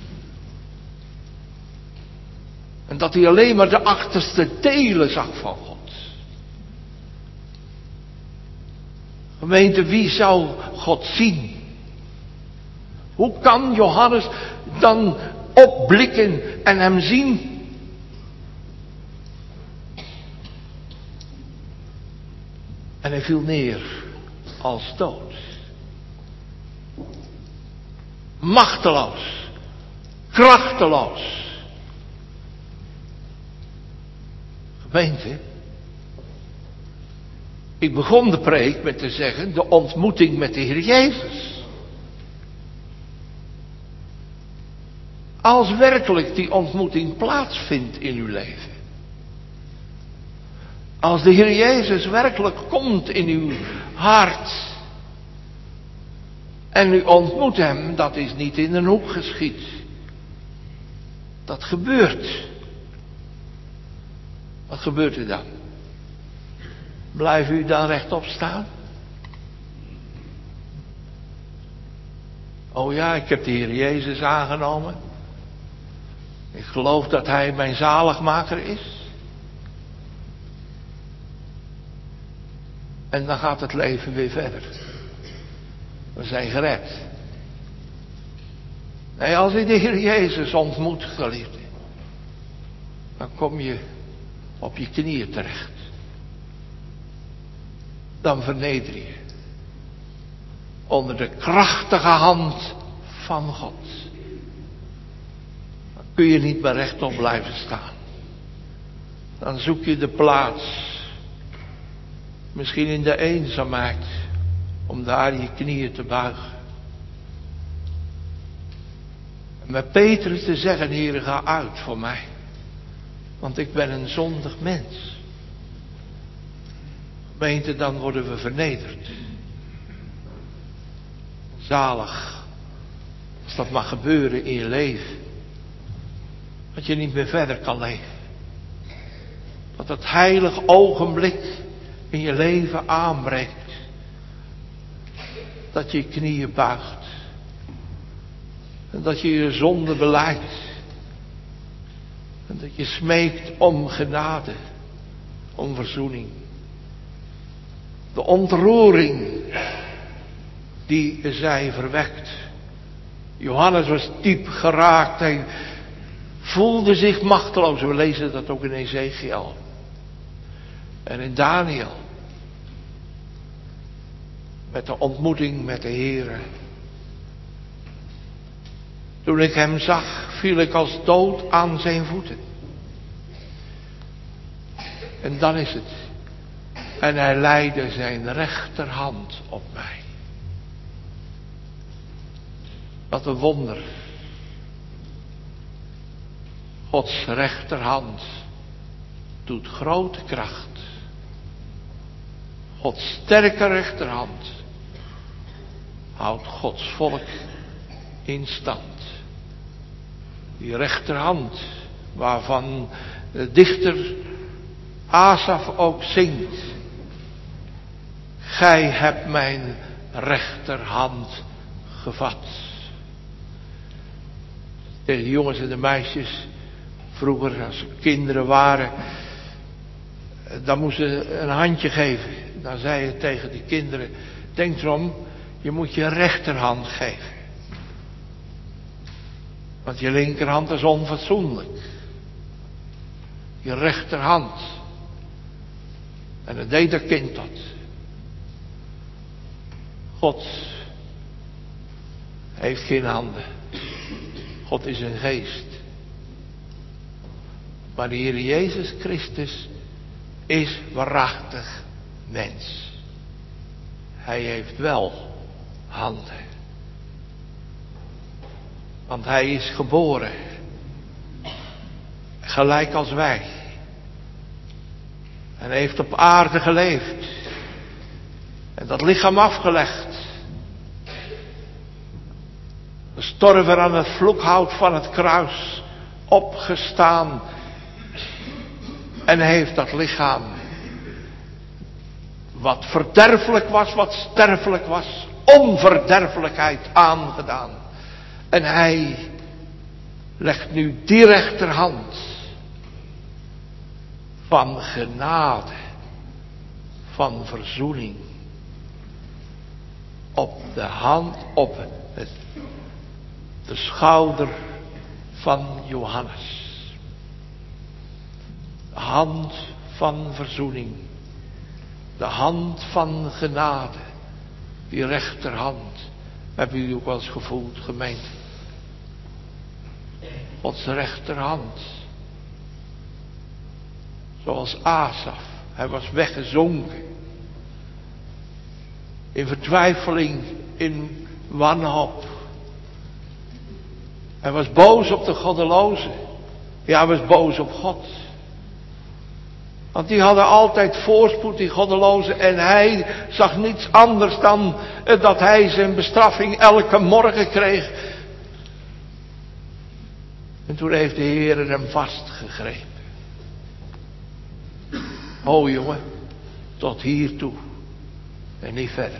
A: En dat hij alleen maar de achterste delen zag van God. Gemeente, wie zou God zien? Hoe kan Johannes dan opblikken en hem zien? En hij viel neer als dood. Machteloos. Krachteloos. Gemeente. Ik begon de preek met te zeggen, de ontmoeting met de Heer Jezus. Als werkelijk die ontmoeting plaatsvindt in uw leven. Als de Heer Jezus werkelijk komt in uw hart. En u ontmoet hem, dat is niet in een hoek geschied. Dat gebeurt. Wat gebeurt er dan? Blijft u dan rechtop staan? Oh ja, ik heb de Heer Jezus aangenomen. Ik geloof dat Hij mijn zaligmaker is. En dan gaat het leven weer verder. We zijn gered. Nee, als je de Heer Jezus ontmoet, geliefde, dan kom je op je knieën terecht. Dan verneder je onder de krachtige hand van God. Dan kun je niet meer rechtop blijven staan. Dan zoek je de plaats, misschien in de eenzaamheid, om daar je knieën te buigen. En met Petrus te zeggen, Heere, ga uit voor mij. Want ik ben een zondig mens. Gemeente, dan worden we vernederd. Zalig. Als dat mag gebeuren in je leven. Dat je niet meer verder kan leven. Dat het heilig ogenblik in je leven aanbreekt. Dat je je knieën buigt. En dat je je zonde belijdt. En dat je smeekt om genade. Om verzoening. De ontroering die zij verwekt. Johannes was diep geraakt. Hij voelde zich machteloos. We lezen dat ook in Ezekiel. En in Daniel. Met de ontmoeting met de Heere. Toen ik hem zag, viel ik als dood aan zijn voeten. En dan is het. En hij leidde zijn rechterhand op mij. Wat een wonder. Gods rechterhand doet grote kracht. Gods sterke rechterhand houdt Gods volk in stand. Die rechterhand waarvan de dichter Asaf ook zingt. Gij hebt mijn rechterhand gevat. Tegen de jongens en de meisjes, vroeger als ze kinderen waren, dan moesten ze een handje geven. Dan zei je tegen die kinderen, denk erom, je moet je rechterhand geven. Want je linkerhand is onfatsoenlijk. Je rechterhand. En dan deed dat kind dat. God heeft geen handen. God is een geest. Maar de Heer Jezus Christus is waarachtig mens. Hij heeft wel handen. Want hij is geboren. Gelijk als wij. En heeft op aarde geleefd. En dat lichaam afgelegd. Gestorven aan het vloekhout van het kruis. Opgestaan. En heeft dat lichaam. Wat verderfelijk was, wat sterfelijk was. Onverderfelijkheid aangedaan. En hij legt nu die rechterhand. Van genade. Van verzoening. op de hand, op de schouder van Johannes. De hand van verzoening. De hand van genade. Die rechterhand. Hebben jullie ook wel eens gevoeld, gemeente? Gods rechterhand. Zoals Asaf. Hij was weggezonken. In vertwijfeling, in wanhoop. Hij was boos op de goddelozen. Ja, hij was boos op God. Want die hadden altijd voorspoed, die goddelozen. En hij zag niets anders dan dat hij zijn bestraffing elke morgen kreeg. En toen heeft de Heer hem vastgegrepen. O jongen, tot hier toe. En niet verder.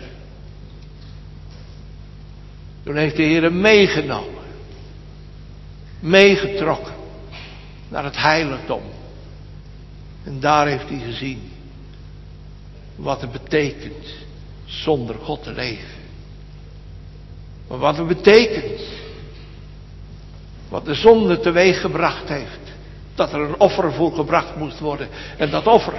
A: Toen heeft de Heer hem meegenomen. Meegetrokken. Naar het heiligdom. En daar heeft hij gezien. Wat het betekent. Zonder God te leven. Maar wat het betekent. Wat de zonde teweeg gebracht heeft. Dat er een offer voor gebracht moest worden. En dat offer.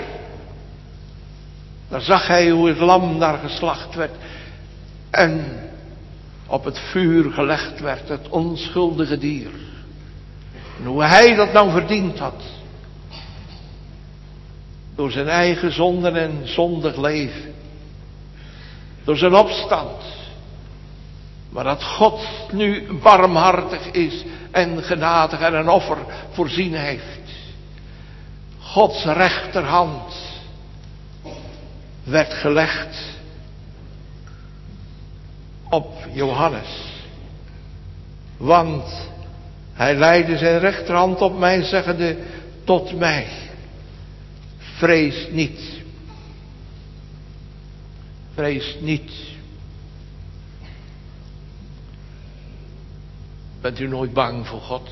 A: Daar zag hij hoe het lam daar geslacht werd. En op het vuur gelegd werd. Het onschuldige dier. En hoe hij dat nou verdiend had. Door zijn eigen zonden en zondig leven. Door zijn opstand. Maar dat God nu barmhartig is en genadig en een offer voorzien heeft. Gods rechterhand werd gelegd op Johannes. Want hij leidde zijn rechterhand op mij, zeggende tot mij. Vrees niet. Vrees niet. Bent u nooit bang voor God?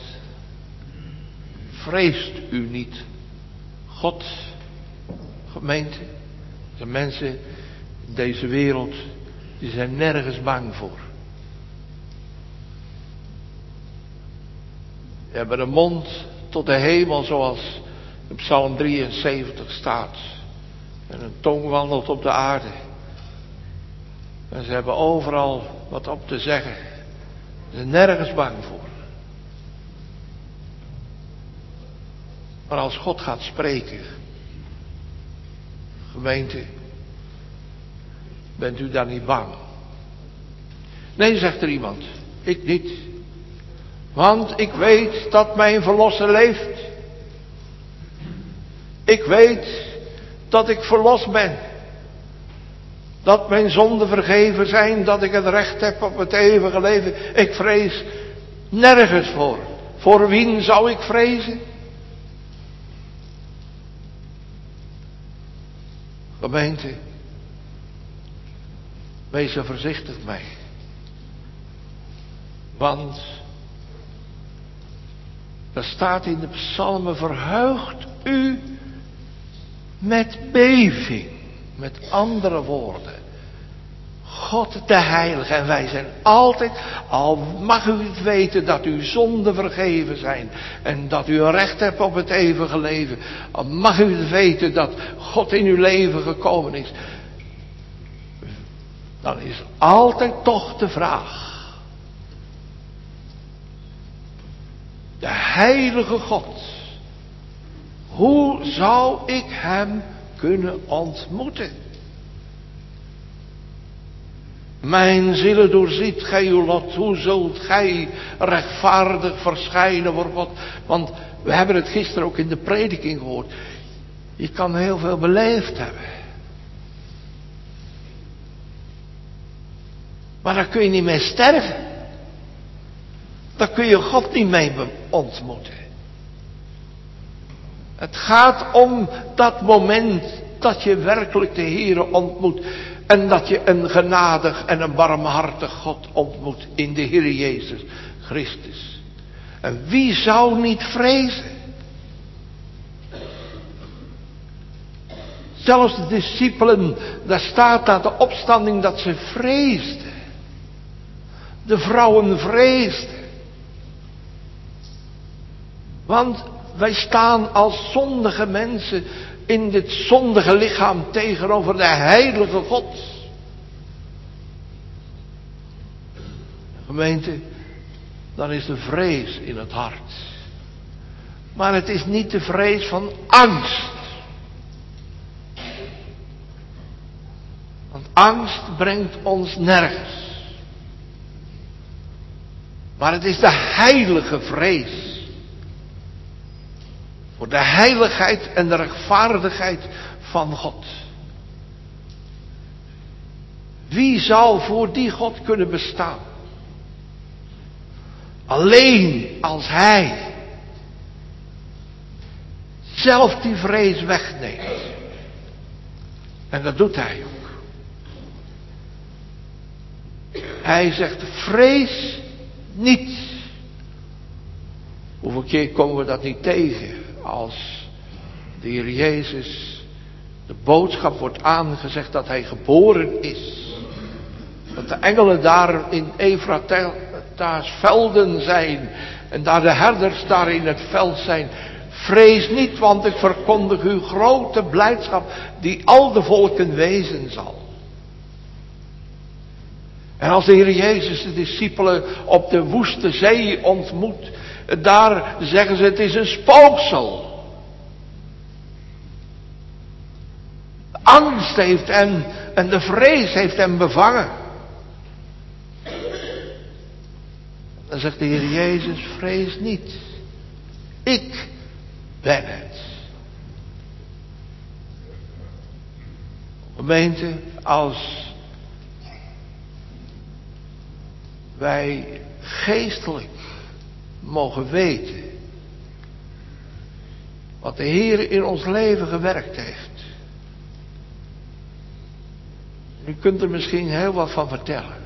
A: Vreest u niet. God, gemeente, de mensen in deze wereld, die zijn nergens bang voor. Die hebben een mond tot de hemel zoals in Psalm 73 staat. En een tong wandelt op de aarde. En ze hebben overal wat op te zeggen. Ze zijn nergens bang voor. Maar als God gaat spreken, gemeente, bent u dan niet bang? Nee, zegt er iemand, ik niet. Want ik weet dat mijn verlosser leeft. Ik weet dat ik verlost ben. Dat mijn zonden vergeven zijn, dat ik het recht heb op het eeuwige leven. Ik vrees nergens voor. Voor wien zou ik vrezen? Gemeente, wees er voorzichtig mee. Want er staat in de psalmen, verheugt u met beving. Met andere woorden. God de Heilige. En wij zijn altijd, al mag u het weten dat uw zonden vergeven zijn. En dat u een recht hebt op het eeuwige leven. Al mag u het weten dat God in uw leven gekomen is. Dan is altijd toch de vraag. De heilige God. Hoe zou ik hem kunnen ontmoeten? Mijn zielen doorziet gij uw lot. Hoe zult gij rechtvaardig verschijnen voor God? Want we hebben het gisteren ook in de prediking gehoord. Je kan heel veel beleefd hebben. Maar daar kun je niet mee sterven. Daar kun je God niet mee ontmoeten. Het gaat om dat moment dat je werkelijk de Heere ontmoet. En dat je een genadig en een barmhartig God ontmoet in de Heer Jezus Christus. En wie zou niet vrezen? Zelfs de discipelen, daar staat na de opstanding dat ze vreesden. De vrouwen vreesden. Want wij staan als zondige mensen in dit zondige lichaam tegenover de heilige God. Gemeente, dan is de vrees in het hart. Maar het is niet de vrees van angst. Want angst brengt ons nergens. Maar het is de heilige vrees. Voor de heiligheid en de rechtvaardigheid van God. Wie zou voor die God kunnen bestaan? Alleen als Hij zelf die vrees wegneemt. En dat doet Hij ook. Hij zegt, vrees niet. Hoeveel keer komen we dat niet tegen als de Heer Jezus de boodschap wordt aangezegd dat Hij geboren is. Dat de engelen daar in Efrata's velden zijn en daar de herders daar in het veld zijn. Vrees niet, want ik verkondig u grote blijdschap die al de volken wezen zal. En als de Heer Jezus de discipelen op de woeste zee ontmoet, daar zeggen ze het is een spooksel. De angst heeft hem en de vrees heeft hem bevangen. Dan zegt de Heer Jezus, vrees niet. Ik ben het. Gemeente, als wij geestelijk mogen weten wat de Heer in ons leven gewerkt heeft. U kunt er misschien heel wat van vertellen.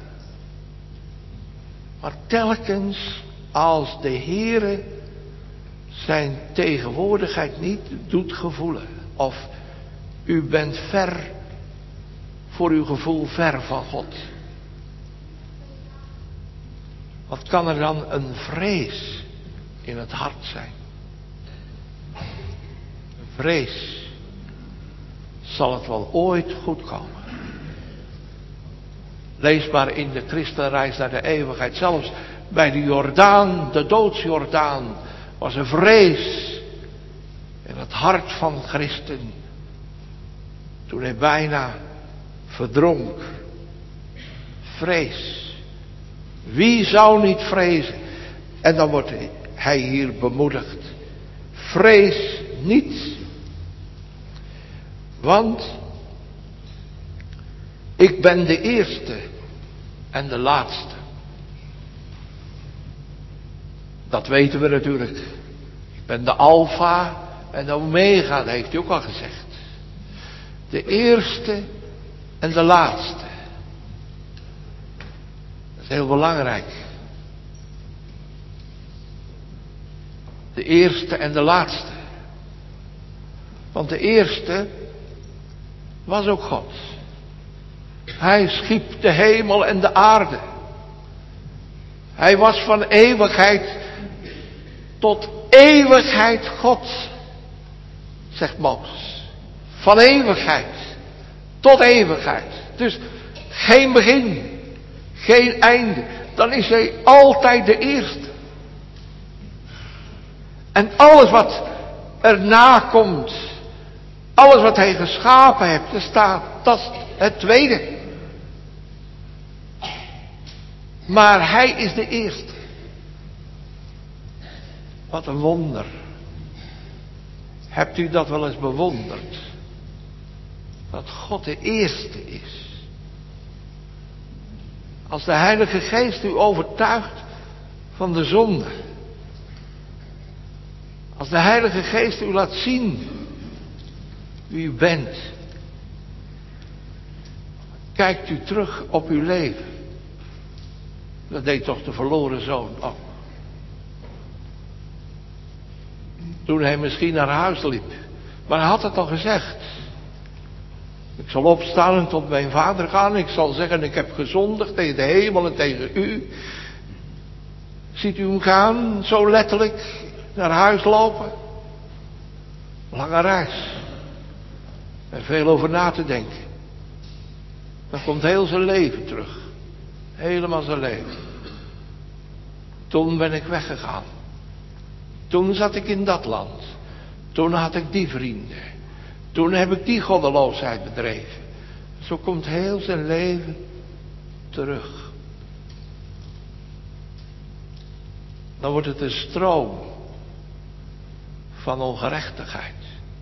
A: Maar telkens als de Heer zijn tegenwoordigheid niet doet gevoelen. Of u bent ver, voor uw gevoel ver van God. Wat kan er dan een vrees in het hart zijn? Een vrees. Zal het wel ooit goed komen? Lees maar in de christenreis naar de eeuwigheid. Zelfs bij de Jordaan, de doodsjordaan, was er vrees in het hart van Christen. Toen hij bijna verdronk. Vrees. Wie zou niet vrezen? En dan wordt hij hier bemoedigd. Vrees niet. Want ik ben de eerste en de laatste. Dat weten we natuurlijk. Ik ben de Alfa en de Omega, dat heeft hij ook al gezegd. De eerste en de laatste. Dat is heel belangrijk. De eerste en de laatste. Want de eerste was ook God. Hij schiep de hemel en de aarde. Hij was van eeuwigheid tot eeuwigheid God, zegt Mozes. Van eeuwigheid tot eeuwigheid. Dus geen begin, geen einde. Dan is hij altijd de eerste. En alles wat erna komt, alles wat hij geschapen heeft, dat is het tweede. Maar hij is de eerste. Wat een wonder. Hebt u dat wel eens bewonderd? Dat God de eerste is. Als de Heilige Geest u overtuigt van de zonde. Als de Heilige Geest u laat zien wie u bent. Kijkt u terug op uw leven. Dat deed toch de verloren zoon ook. Toen hij misschien naar huis liep. Maar hij had het al gezegd. Ik zal opstaan en tot mijn vader gaan. Ik zal zeggen, ik heb gezondigd tegen de hemel en tegen u. Ziet u hem gaan, zo letterlijk, naar huis lopen? Lange reis. En veel over na te denken. Dan komt heel zijn leven terug. Helemaal zijn leven. Toen ben ik weggegaan. Toen zat ik in dat land. Toen had ik die vrienden. Toen heb ik die goddeloosheid bedreven. Zo komt heel zijn leven terug. Dan wordt het een stroom van ongerechtigheid.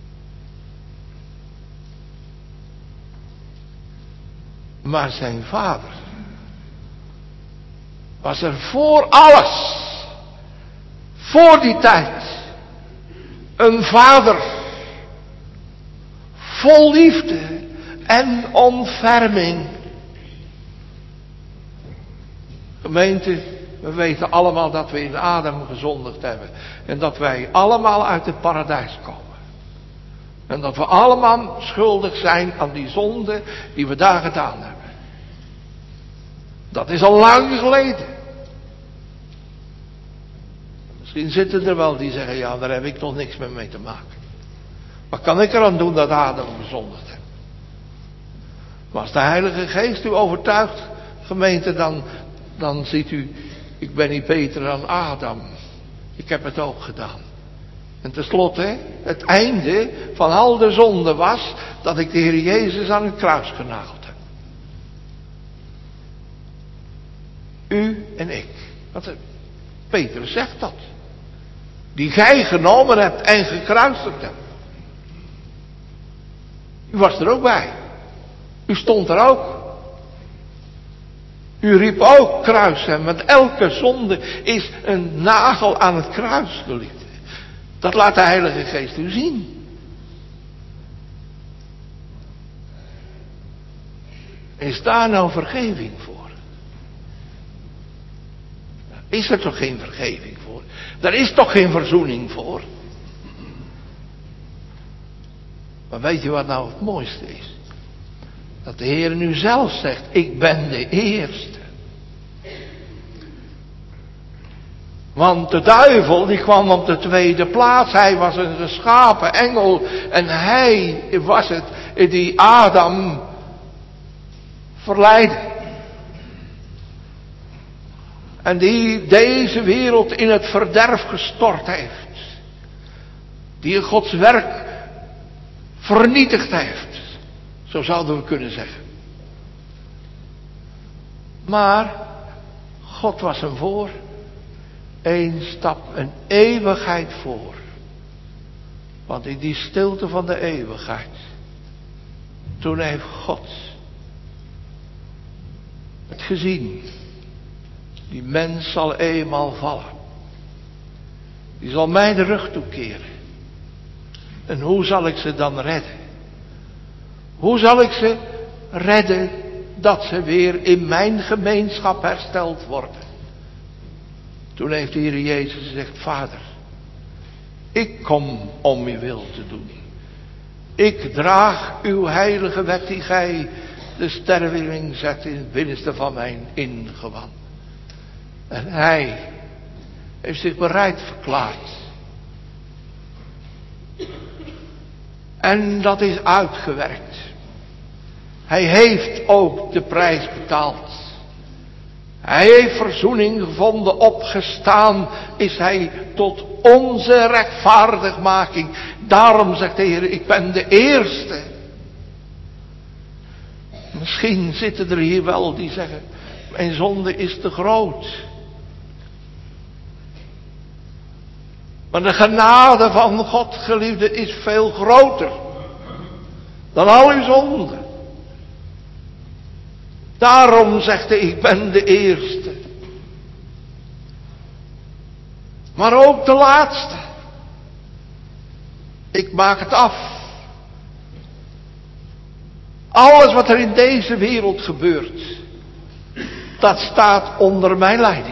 A: Maar zijn vader was er voor alles, voor die tijd, een vader vol liefde en ontferming. Gemeente, we weten allemaal dat we in Adam gezondigd hebben. En dat wij allemaal uit het paradijs komen. En dat we allemaal schuldig zijn aan die zonde die we daar gedaan hebben. Dat is al lang geleden. Misschien zitten er wel die zeggen, ja, daar heb ik toch niks meer mee te maken. Wat kan ik eraan doen dat Adam gezondigd heeft? Maar als de Heilige Geest u overtuigt, gemeente, dan ziet u, ik ben niet beter dan Adam. Ik heb het ook gedaan. En tenslotte, het einde van al de zonde was dat ik de Heer Jezus aan het kruis genageld heb. U en ik. Want Petrus zegt dat. Die gij genomen hebt en gekruisigd hebt. U was er ook bij. U stond er ook. U riep ook kruis hem, want elke zonde is een nagel aan het kruis, geliefde. Dat laat de Heilige Geest u zien. Is daar nou vergeving voor? Is er toch geen vergeving voor? Daar is toch geen verzoening voor? Maar weet je wat nou het mooiste is? Dat de Heer nu zelf zegt, ik ben de eerste. Want de duivel die kwam op de tweede plaats. Hij was een geschapen engel. En hij was het die Adam verleidde. En die deze wereld in het verderf gestort heeft. Die Gods werk vernietigd heeft. Zo zouden we kunnen zeggen. Maar God was hem voor. Eén stap, een eeuwigheid voor. Want in die stilte van de eeuwigheid. Toen heeft God het gezien. Die mens zal eenmaal vallen. Die zal mij de rug toekeren. En hoe zal ik ze dan redden? Hoe zal ik ze redden dat ze weer in mijn gemeenschap hersteld worden? Toen heeft de Heer Jezus gezegd, Vader, ik kom om uw wil te doen. Ik draag uw heilige wet die gij de sterveling zet in het binnenste van mijn ingewand. En hij heeft zich bereid verklaard. En dat is uitgewerkt. Hij heeft ook de prijs betaald. Hij heeft verzoening gevonden, opgestaan is hij tot onze rechtvaardigmaking. Daarom zegt de Heer, ik ben de eerste. Misschien zitten er hier wel die zeggen, mijn zonde is te groot. Maar de genade van God, geliefde, is veel groter dan al uw zonden. Daarom zegt hij, ik ben de eerste. Maar ook de laatste. Ik maak het af. Alles wat er in deze wereld gebeurt, dat staat onder mijn leiding.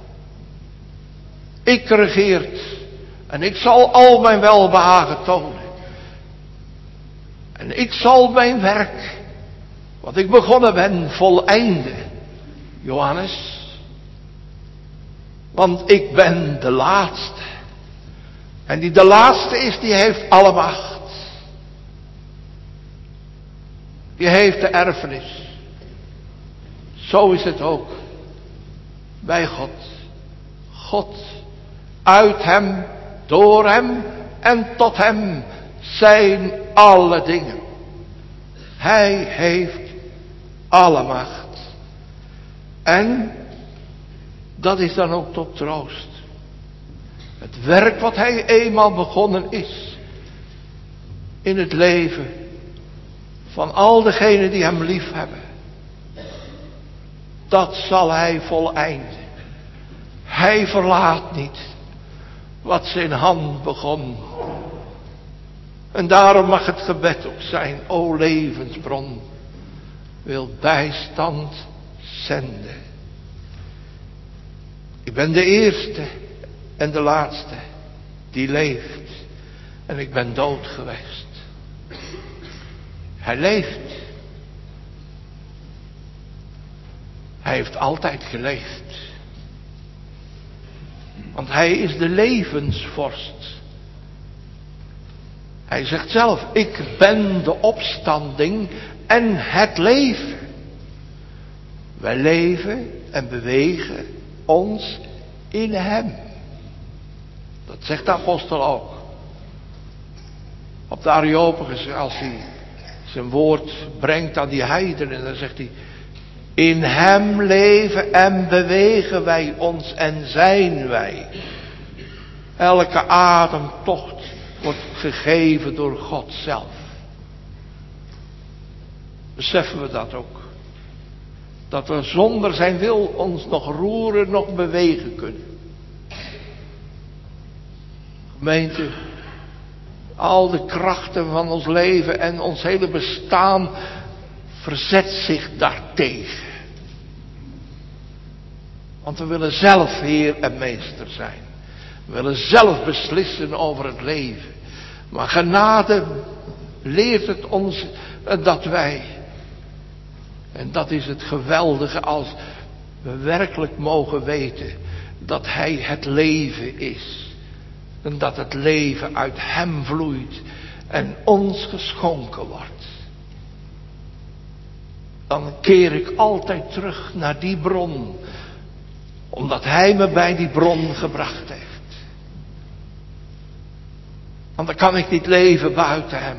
A: Ik regeer en ik zal al mijn welbehagen tonen. En ik zal mijn werk, wat ik begonnen ben, voleinden. Johannes. Want ik ben de laatste. En die de laatste is, die heeft alle macht. Die heeft de erfenis. Zo is het ook bij God. God, uit hem, door hem en tot hem zijn alle dingen. Hij heeft alle macht. En dat is dan ook tot troost. Het werk wat hij eenmaal begonnen is in het leven van al degenen die hem lief hebben, dat zal hij voleinden. Hij verlaat niet wat zijn hand begon. En daarom mag het gebed ook zijn: o levensbron, wil bijstand zenden. Ik ben de eerste en de laatste die leeft. En ik ben dood geweest. Hij leeft. Hij heeft altijd geleefd. Want hij is de levensvorst. Hij zegt zelf: ik ben de opstanding en het leven. Wij leven en bewegen ons in hem. Dat zegt de apostel ook. Op de Areopagus, als hij zijn woord brengt aan die heidenen, dan zegt hij: in hem leven en bewegen wij ons en zijn wij. Elke ademtocht wordt gegeven door God zelf. Beseffen we dat ook? Dat we zonder zijn wil ons nog roeren, nog bewegen kunnen. Gemeente, al de krachten van ons leven en ons hele bestaan verzet zich daartegen. Want we willen zelf Heer en Meester zijn. We willen zelf beslissen over het leven. Maar genade leert het ons dat wij, en dat is het geweldige, als we werkelijk mogen weten dat Hij het leven is. En dat het leven uit Hem vloeit en ons geschonken wordt. Dan keer ik altijd terug naar die bron. Omdat Hij me bij die bron gebracht heeft. Want dan kan ik niet leven buiten Hem.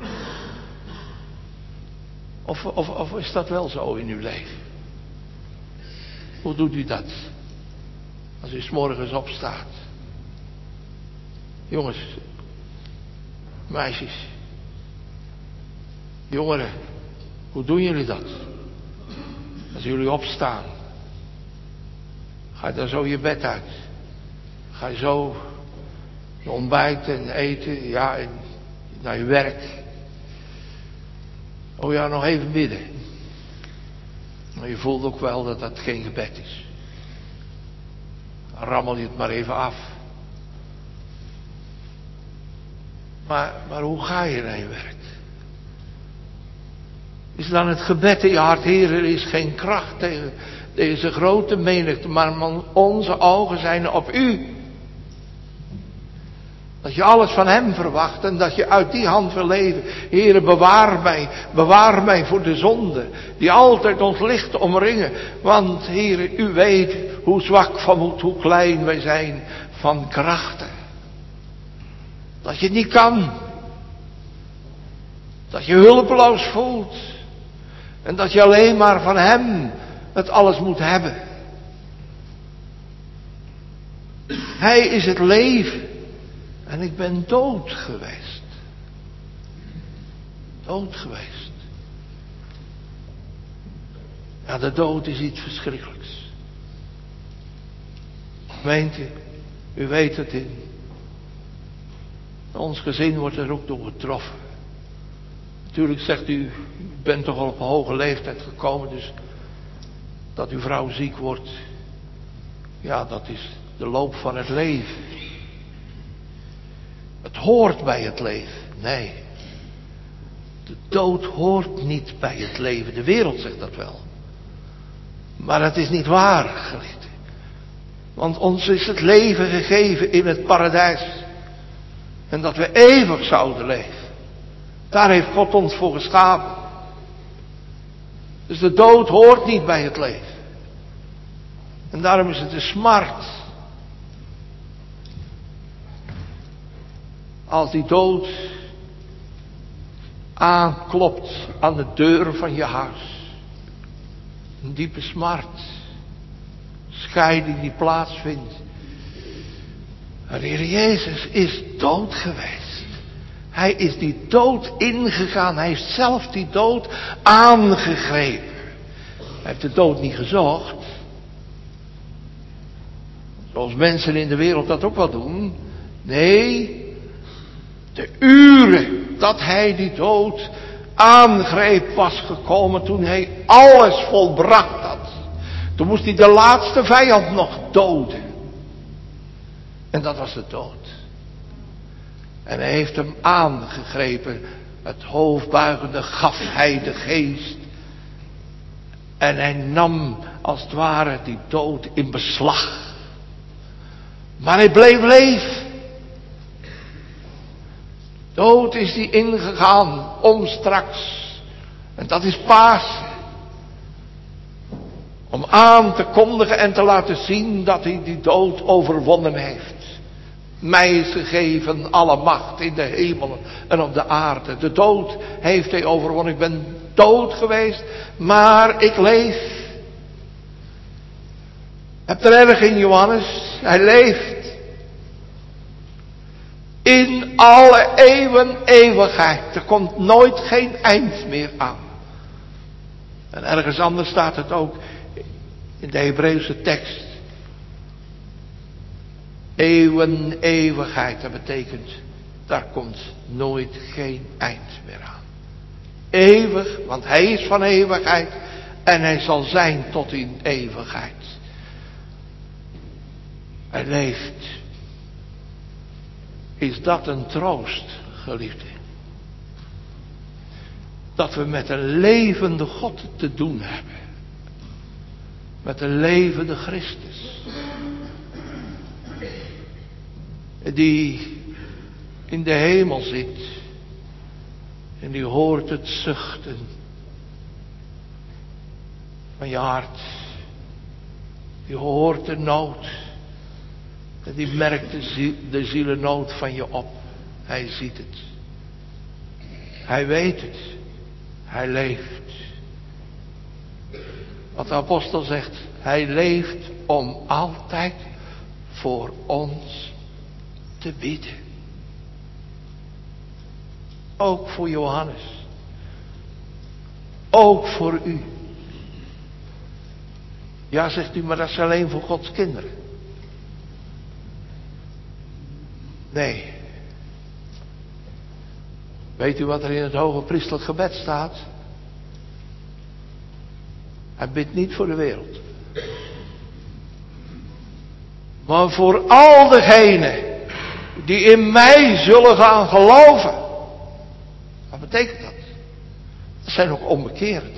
A: Of is dat wel zo in uw leven? Hoe doet u dat? Als u 's morgens opstaat. Jongens, meisjes, jongeren, hoe doen jullie dat? Als jullie opstaan, ga je dan zo je bed uit? Ga je zo je ontbijten en eten, ja, en naar je werk? Oh ja, nog even bidden. Maar je voelt ook wel dat dat geen gebed is. Dan rammel je het maar even af. Maar hoe ga je naar je werk? Is dan het gebed in je hart: Heer, er is geen kracht tegen deze grote menigte, maar onze ogen zijn op U. Dat je alles van Hem verwacht en dat je uit die hand wil leven. Heer, bewaar mij voor de zonde die altijd ons licht omringen. Want Heer, U weet hoe zwak van moed, hoe klein wij zijn van krachten. Dat je het niet kan. Dat je hulpeloos voelt. En dat je alleen maar van Hem het alles moet hebben. Hij is het leven. En ik ben dood geweest. Dood geweest. Ja, de dood is iets verschrikkelijks. Gemeente, u weet het in. Ons gezin wordt er ook door getroffen. Natuurlijk zegt u bent toch al op een hoge leeftijd gekomen, dus dat uw vrouw ziek wordt. Ja, dat is de loop van het leven. Het hoort bij het leven. Nee. De dood hoort niet bij het leven. De wereld zegt dat wel. Maar het is niet waar, geliefden. Want ons is het leven gegeven in het paradijs. En dat we eeuwig zouden leven. Daar heeft God ons voor geschapen. Dus de dood hoort niet bij het leven. En daarom is het een smart. Als die dood aanklopt aan de deuren van je huis. Een diepe smart. Scheiding die plaatsvindt. Maar de Heer Jezus is dood geweest. Hij is die dood ingegaan. Hij heeft zelf die dood aangegrepen. Hij heeft de dood niet gezocht. Zoals mensen in de wereld dat ook wel doen. Nee, de uren dat hij die dood aangreep was gekomen toen hij alles volbracht had. Toen moest hij de laatste vijand nog doden. En dat was de dood. En hij heeft hem aangegrepen. Het hoofdbuigende gaf hij de geest. En hij nam als het ware die dood in beslag. Maar hij bleef leven. Dood is die ingegaan om straks. En dat is Pasen. Om aan te kondigen en te laten zien dat hij die dood overwonnen heeft. Mij is gegeven alle macht in de hemel en op de aarde. De dood heeft hij overwonnen. Ik ben dood geweest, maar ik leef. Heb er erg in, Johannes. Hij leeft. In alle eeuwen eeuwigheid. Er komt nooit geen eind meer aan. En ergens anders staat het ook in de Hebreeuwse tekst. Eeuwen eeuwigheid. Dat betekent, daar komt nooit geen eind meer aan. Eeuwig, want hij is van eeuwigheid. En hij zal zijn tot in eeuwigheid. Hij leeft. Is dat een troost, geliefde? Dat we met een levende God te doen hebben. Met een levende Christus. Die in de hemel zit. En die hoort het zuchten van je hart. Die hoort de nood. En die merkt de zielennood van je op. Hij ziet het. Hij weet het. Hij leeft. Wat de apostel zegt. Hij leeft om altijd voor ons te bidden. Ook voor Johannes. Ook voor u. Ja, zegt u, maar dat is alleen voor Gods kinderen. Nee. Weet u wat er in het hoge priesterlijk gebed staat? Hij bidt niet voor de wereld. Maar voor al degenen die in mij zullen gaan geloven. Wat betekent dat? Dat zijn ook onbekeerden.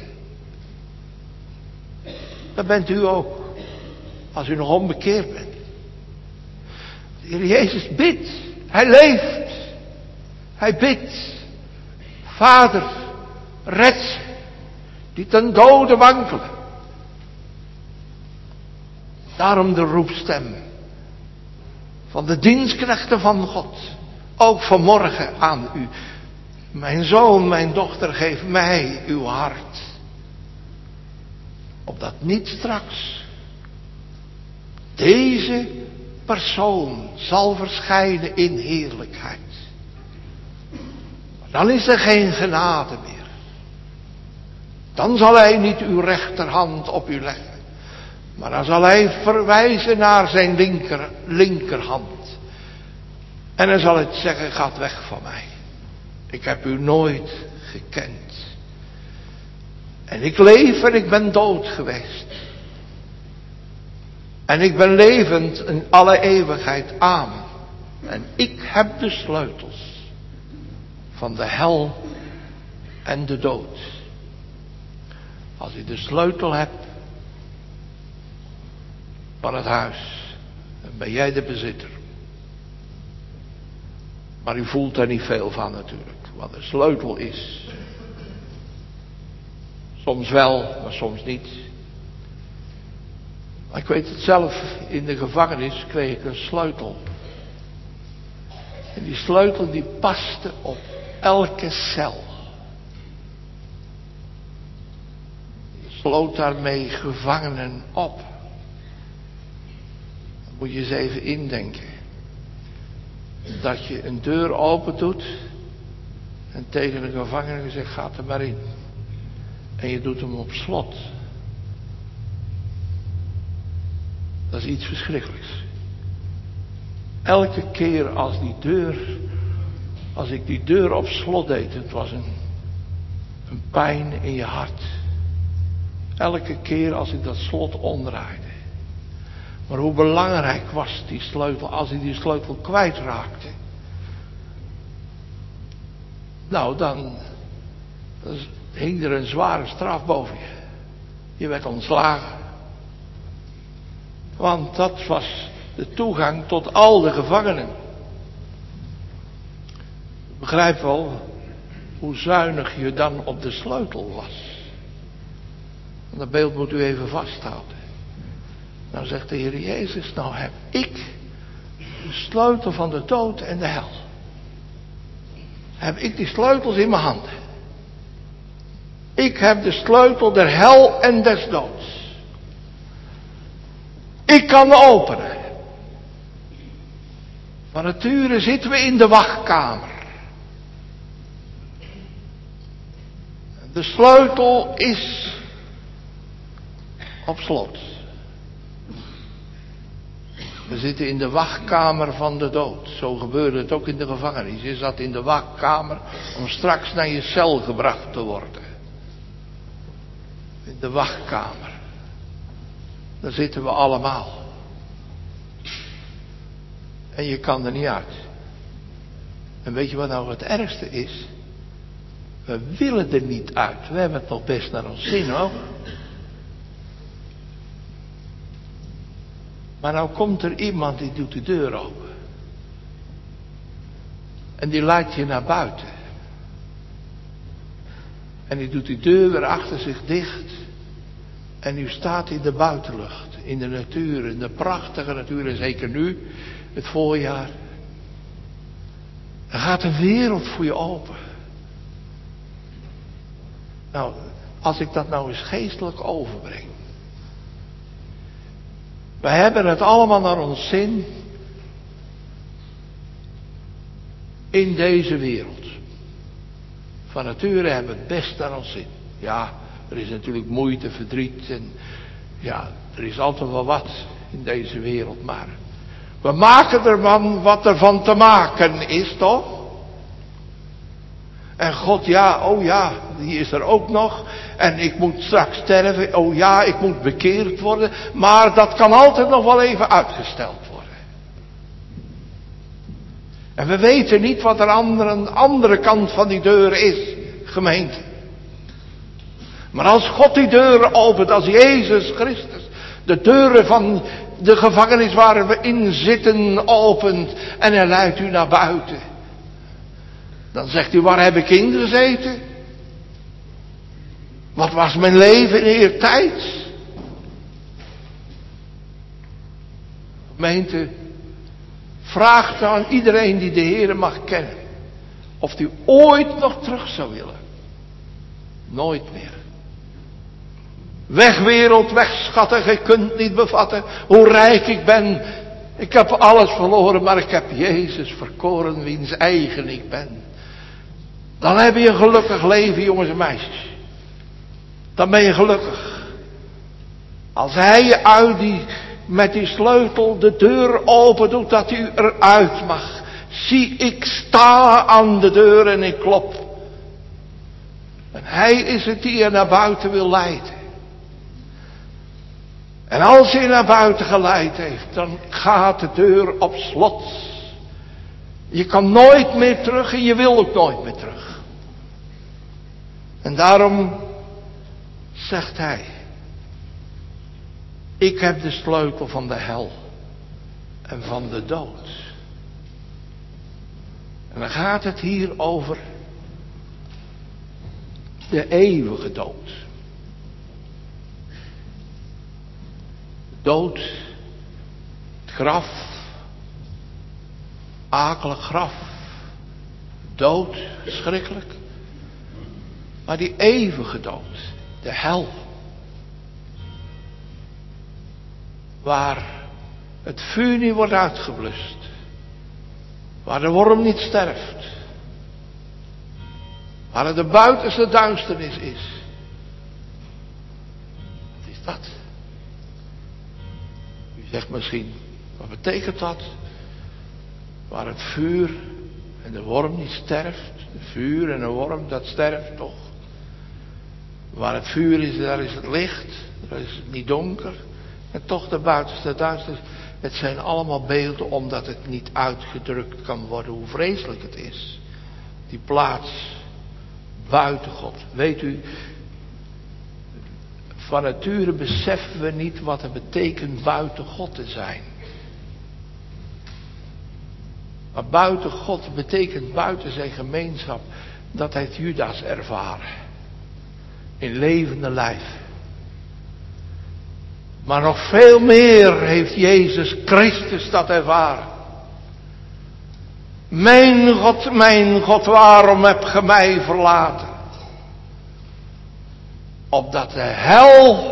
A: Dat bent u ook. Als u nog onbekeerd bent. De Heer Jezus bidt. Hij leeft. Hij bidt. Vader, red ze. Die ten dode wankelen. Daarom de roepstem. Van de dienstknechten van God. Ook vanmorgen aan u. Mijn zoon, mijn dochter, geef mij uw hart. Opdat niet straks deze persoon zal verschijnen in heerlijkheid. Maar dan is er geen genade meer. Dan zal hij niet uw rechterhand op u leggen. Maar dan zal hij verwijzen naar zijn linkerhand. En dan zal het zeggen, gaat weg van mij. Ik heb u nooit gekend. En ik leef en ik ben dood geweest. En ik ben levend in alle eeuwigheid. Amen. En ik heb de sleutels van de hel en de dood. Als je de sleutel hebt van het huis, dan ben jij de bezitter. Maar u voelt daar niet veel van natuurlijk, wat de sleutel is. Soms wel, maar soms niet. Maar ik weet het zelf, in de gevangenis kreeg ik een sleutel. En die sleutel die paste op elke cel. Je sloot daarmee gevangenen op. Dan moet je eens even indenken. Dat je een deur open doet en tegen een gevangene zegt, ga er maar in. En je doet hem op slot. Dat is iets verschrikkelijks. Elke keer als ik die deur op slot deed, het was een pijn in je hart. Elke keer als ik dat slot omdraaide. Maar hoe belangrijk was die sleutel als ik die sleutel kwijtraakte. Nou, dan hing er een zware straf boven je. Je werd ontslagen. Want dat was de toegang tot al de gevangenen. Begrijp wel hoe zuinig je dan op de sleutel was. En dat beeld moet u even vasthouden. Nou zegt de Heer Jezus, nou heb ik de sleutel van de dood en de hel. Heb ik die sleutels in mijn handen. Ik heb de sleutel der hel en des doods. Ik kan openen. Van nature zitten we in de wachtkamer. De sleutel is op slot. We zitten in de wachtkamer van de dood. Zo gebeurde het ook in de gevangenis. Je zat in de wachtkamer om straks naar je cel gebracht te worden. In de wachtkamer. Daar zitten we allemaal. En je kan er niet uit. En weet je wat nou het ergste is? We willen er niet uit. We hebben het nog best naar ons zin hoor. Maar nou komt er iemand die doet de deur open. En die leidt je naar buiten. En die doet die deur weer achter zich dicht. En u staat in de buitenlucht. In de natuur, in de prachtige natuur. En zeker nu, het voorjaar. Dan gaat de wereld voor je open. Nou, als ik dat nou eens geestelijk overbreng. We hebben het allemaal naar ons zin in deze wereld. Van nature hebben we het best naar ons zin. Ja, er is natuurlijk moeite, verdriet en ja, er is altijd wel wat in deze wereld. Maar we maken ervan wat er van te maken is, toch? En God, ja, oh ja, die is er ook nog. En ik moet straks sterven. Oh ja, ik moet bekeerd worden. Maar dat kan altijd nog wel even uitgesteld worden. En we weten niet wat er aan de andere kant van die deur is, gemeente. Maar als God die deuren opent, als Jezus Christus de deuren van de gevangenis waar we in zitten opent en hij leidt u naar buiten. Dan zegt u, waar heb ik in gezeten? Wat was mijn leven in eertijds? Gemeente, vraagt aan iedereen die de Heere mag kennen. Of u ooit nog terug zou willen. Nooit meer. Weg wereld, weg schatten, gij kunt niet bevatten hoe rijk ik ben. Ik heb alles verloren, maar ik heb Jezus verkoren wiens eigen ik ben. Dan heb je een gelukkig leven, jongens en meisjes. Dan ben je gelukkig. Als hij met die sleutel de deur open doet, dat u eruit mag. Zie, ik sta aan de deur en ik klop. En hij is het die je naar buiten wil leiden. En als hij naar buiten geleid heeft, dan gaat de deur op slot. Je kan nooit meer terug en je wil ook nooit meer terug. En daarom zegt hij, ik heb de sleutel van de hel en van de dood. En dan gaat het hier over de eeuwige dood. Dood, het graf, akelig graf, dood, verschrikkelijk. Maar die eeuwige dood, de hel, waar het vuur niet wordt uitgeblust, waar de worm niet sterft, waar het de buitenste duisternis is. Wat is dat? U zegt misschien, wat betekent dat? Waar het vuur en de worm niet sterft. Het vuur en de worm, dat sterft toch. Waar het vuur is, daar is het licht. Daar is het niet donker. En toch de buitenste duisternis. Het zijn allemaal beelden omdat het niet uitgedrukt kan worden hoe vreselijk het is. Die plaats buiten God. Weet u, van nature beseffen we niet wat het betekent buiten God te zijn. Maar buiten God betekent buiten zijn gemeenschap. Dat heeft Judas ervaren. In levende lijf. Maar nog veel meer heeft Jezus Christus dat ervaren. Mijn God, waarom heb ge mij verlaten? Opdat de hel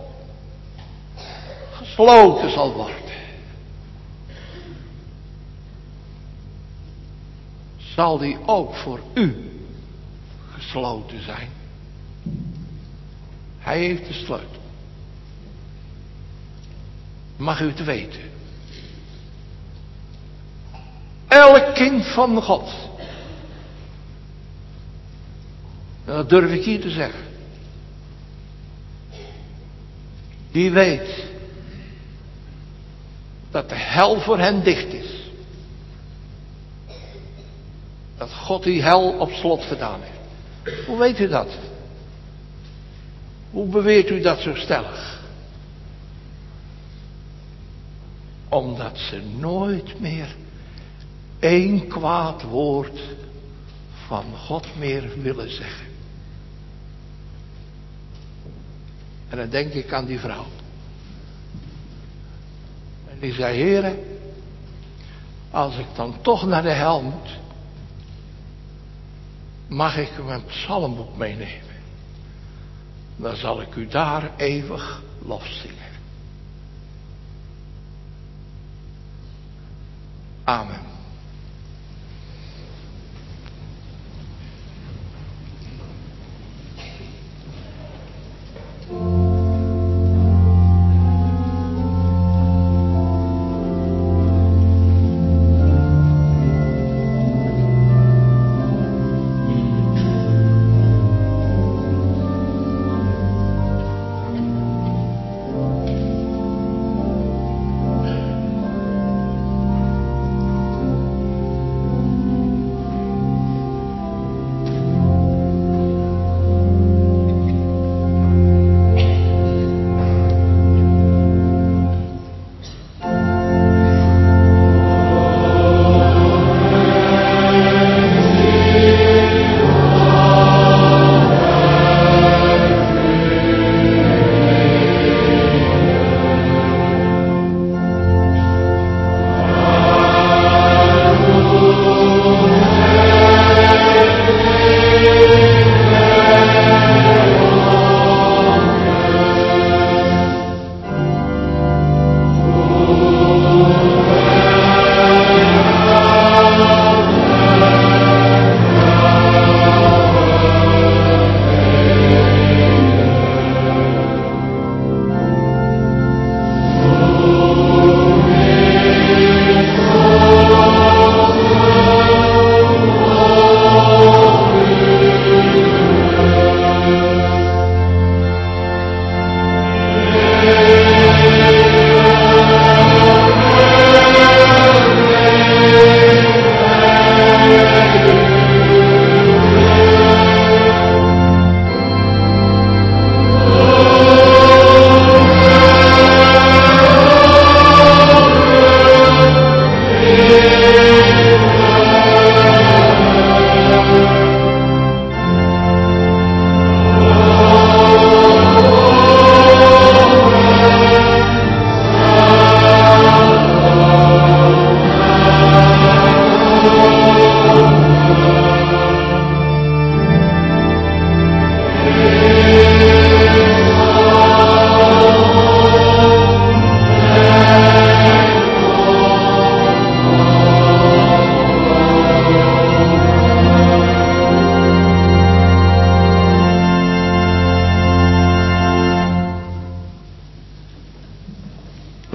A: gesloten zal worden. Zal die ook voor u gesloten zijn? Hij heeft de sleutel. Mag u het weten. Elk kind van God. En dat durf ik hier te zeggen. Die weet dat de hel voor hen dicht is. Dat God die hel op slot gedaan heeft. Hoe weet u dat? Hoe beweert u dat zo stellig? Omdat ze nooit meer één kwaad woord van God meer willen zeggen. En dan denk ik aan die vrouw. En die zei, Heere, als ik dan toch naar de hel moet, mag ik mijn psalmboek meenemen? Dan zal ik u daar eeuwig lof zingen. Amen.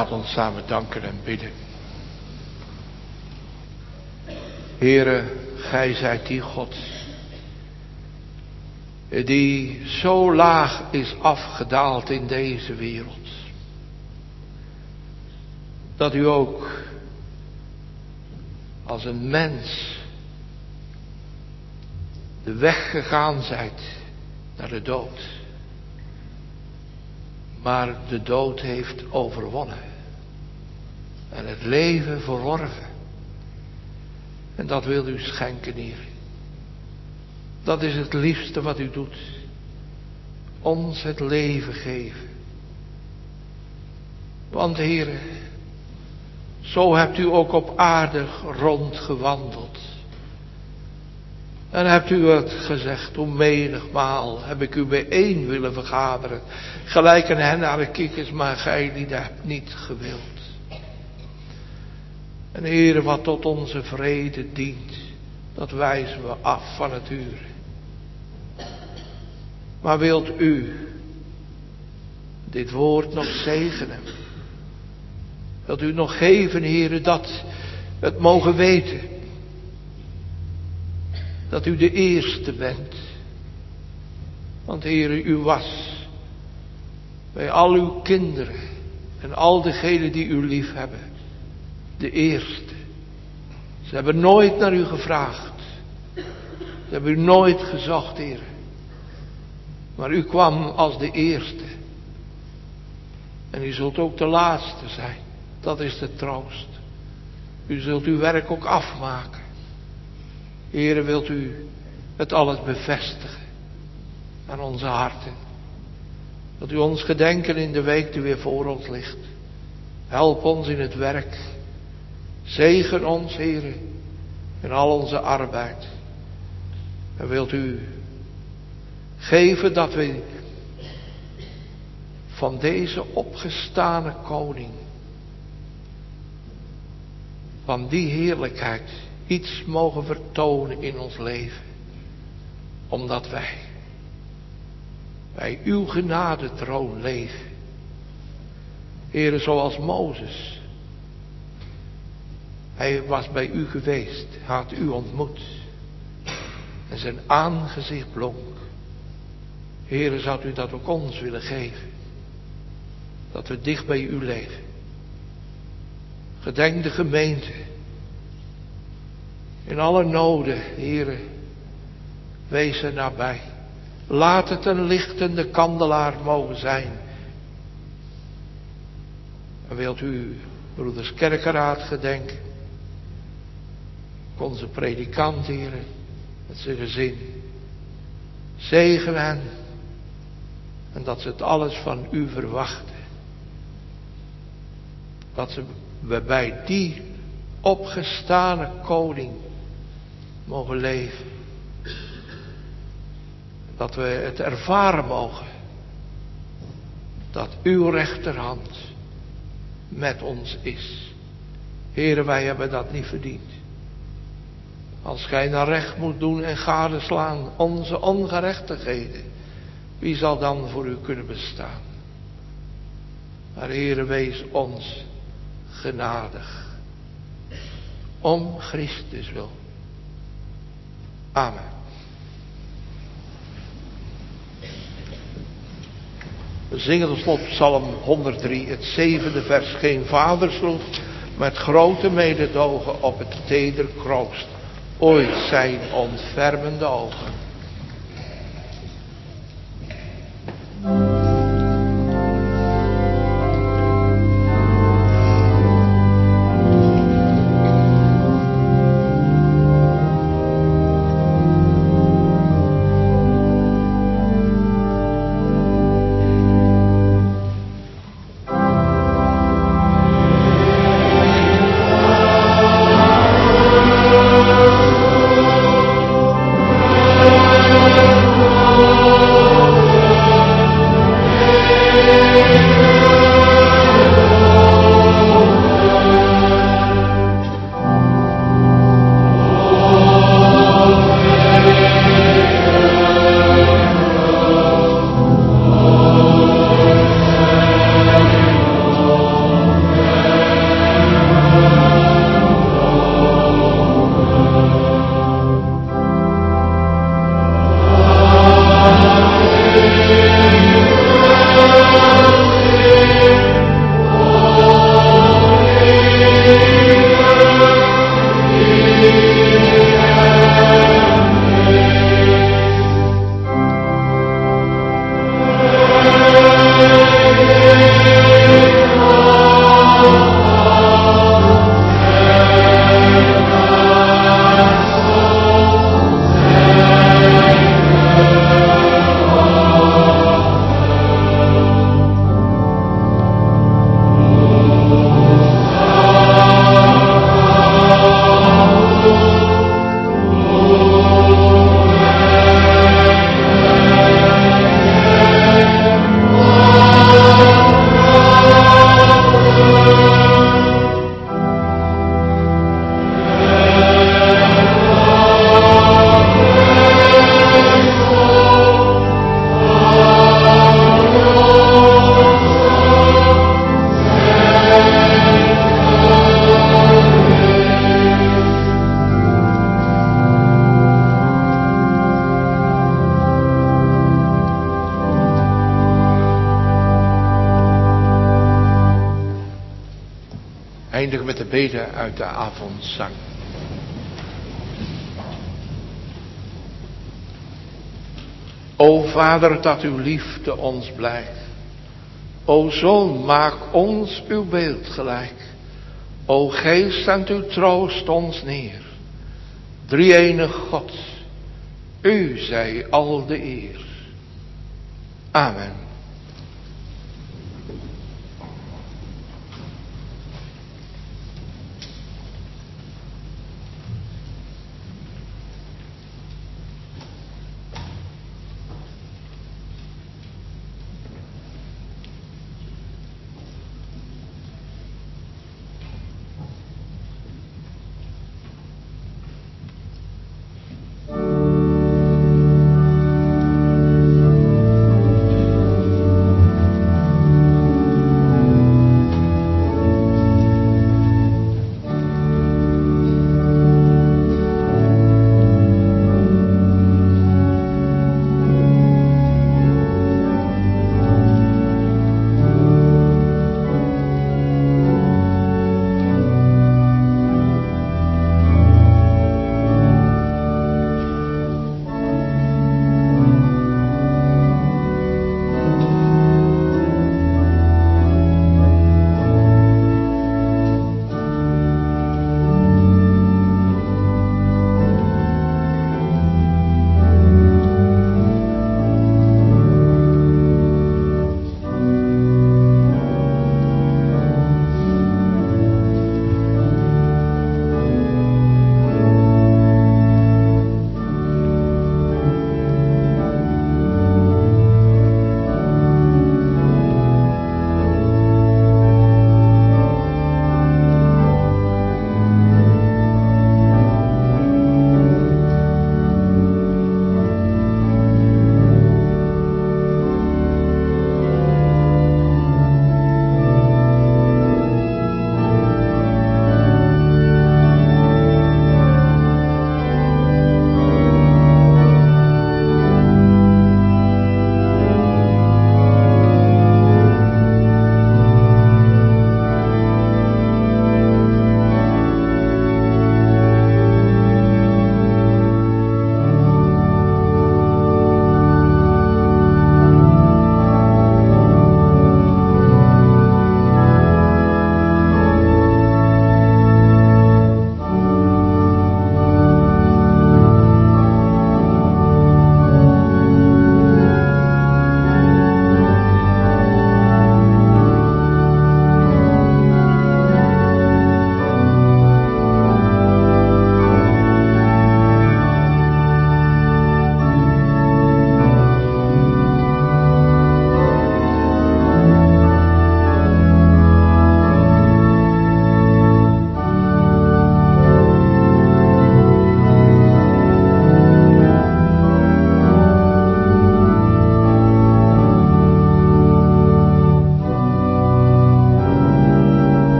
A: Laat ons samen danken en bidden. Heere, gij zijt die God die zo laag is afgedaald in deze wereld, dat u ook als een mens de weg gegaan zijt naar de dood, maar de dood heeft overwonnen en het leven verworven. En dat wil u schenken, Heer. Dat is het liefste wat u doet. Ons het leven geven. Want, Heere, zo hebt u ook op aarde rondgewandeld. En hebt u het gezegd, hoe menigmaal heb ik u bijeen willen vergaderen. Gelijk een hen naar de kikkers, maar gij die dat hebt niet gewild. En Heere, wat tot onze vrede dient, dat wijzen we af van het uur. Maar wilt u dit woord nog zegenen? Wilt u nog geven, Heere, dat het mogen weten dat u de eerste bent. Want Heere, u was bij al uw kinderen en al degenen die u lief hebben, de eerste. Ze hebben nooit naar u gevraagd. Ze hebben u nooit gezocht, Heere. Maar u kwam als de eerste. En u zult ook de laatste zijn. Dat is de troost. U zult uw werk ook afmaken. Heere, wilt u het alles bevestigen aan onze harten. Dat u ons gedenken in de week die weer voor ons ligt. Help ons in het werk. Zegen ons, Heere, in al onze arbeid. En wilt u geven dat we van deze opgestane koning, van die heerlijkheid, iets mogen vertonen in ons leven. Omdat wij bij uw genadetroon leven. Heere, zoals Mozes. Hij was bij u geweest, had u ontmoet. En zijn aangezicht blonk. Heere, zou u dat ook ons willen geven. Dat we dicht bij u leven. Gedenk de gemeente. In alle noden, Heere, wees er nabij. Laat het een lichtende kandelaar mogen zijn. En wilt u broeders Kerkeraad gedenken. Onze predikant, Heere, met zijn gezin. Zegen hen. En dat ze het alles van u verwachten. Dat we bij die opgestane koning mogen leven. Dat we het ervaren mogen. Dat uw rechterhand met ons is. Heere, wij hebben dat niet verdiend. Als gij naar recht moet doen en gadeslaan onze ongerechtigheden, wie zal dan voor u kunnen bestaan? Maar Heere, wees ons genadig. Om Christus wil. Amen. We zingen tot slot Psalm 103, het 7e vers. Geen vader sloeg met grote mededogen op het teder kroost ooit zijn ontfermende ogen. eindigen met de beden uit de avondzang. O Vader, dat uw liefde ons blijft. O Zoon, maak ons uw beeld gelijk. O Geest, zendt uw troost ons neer. Drie-enig God, u zij al de eer. Amen.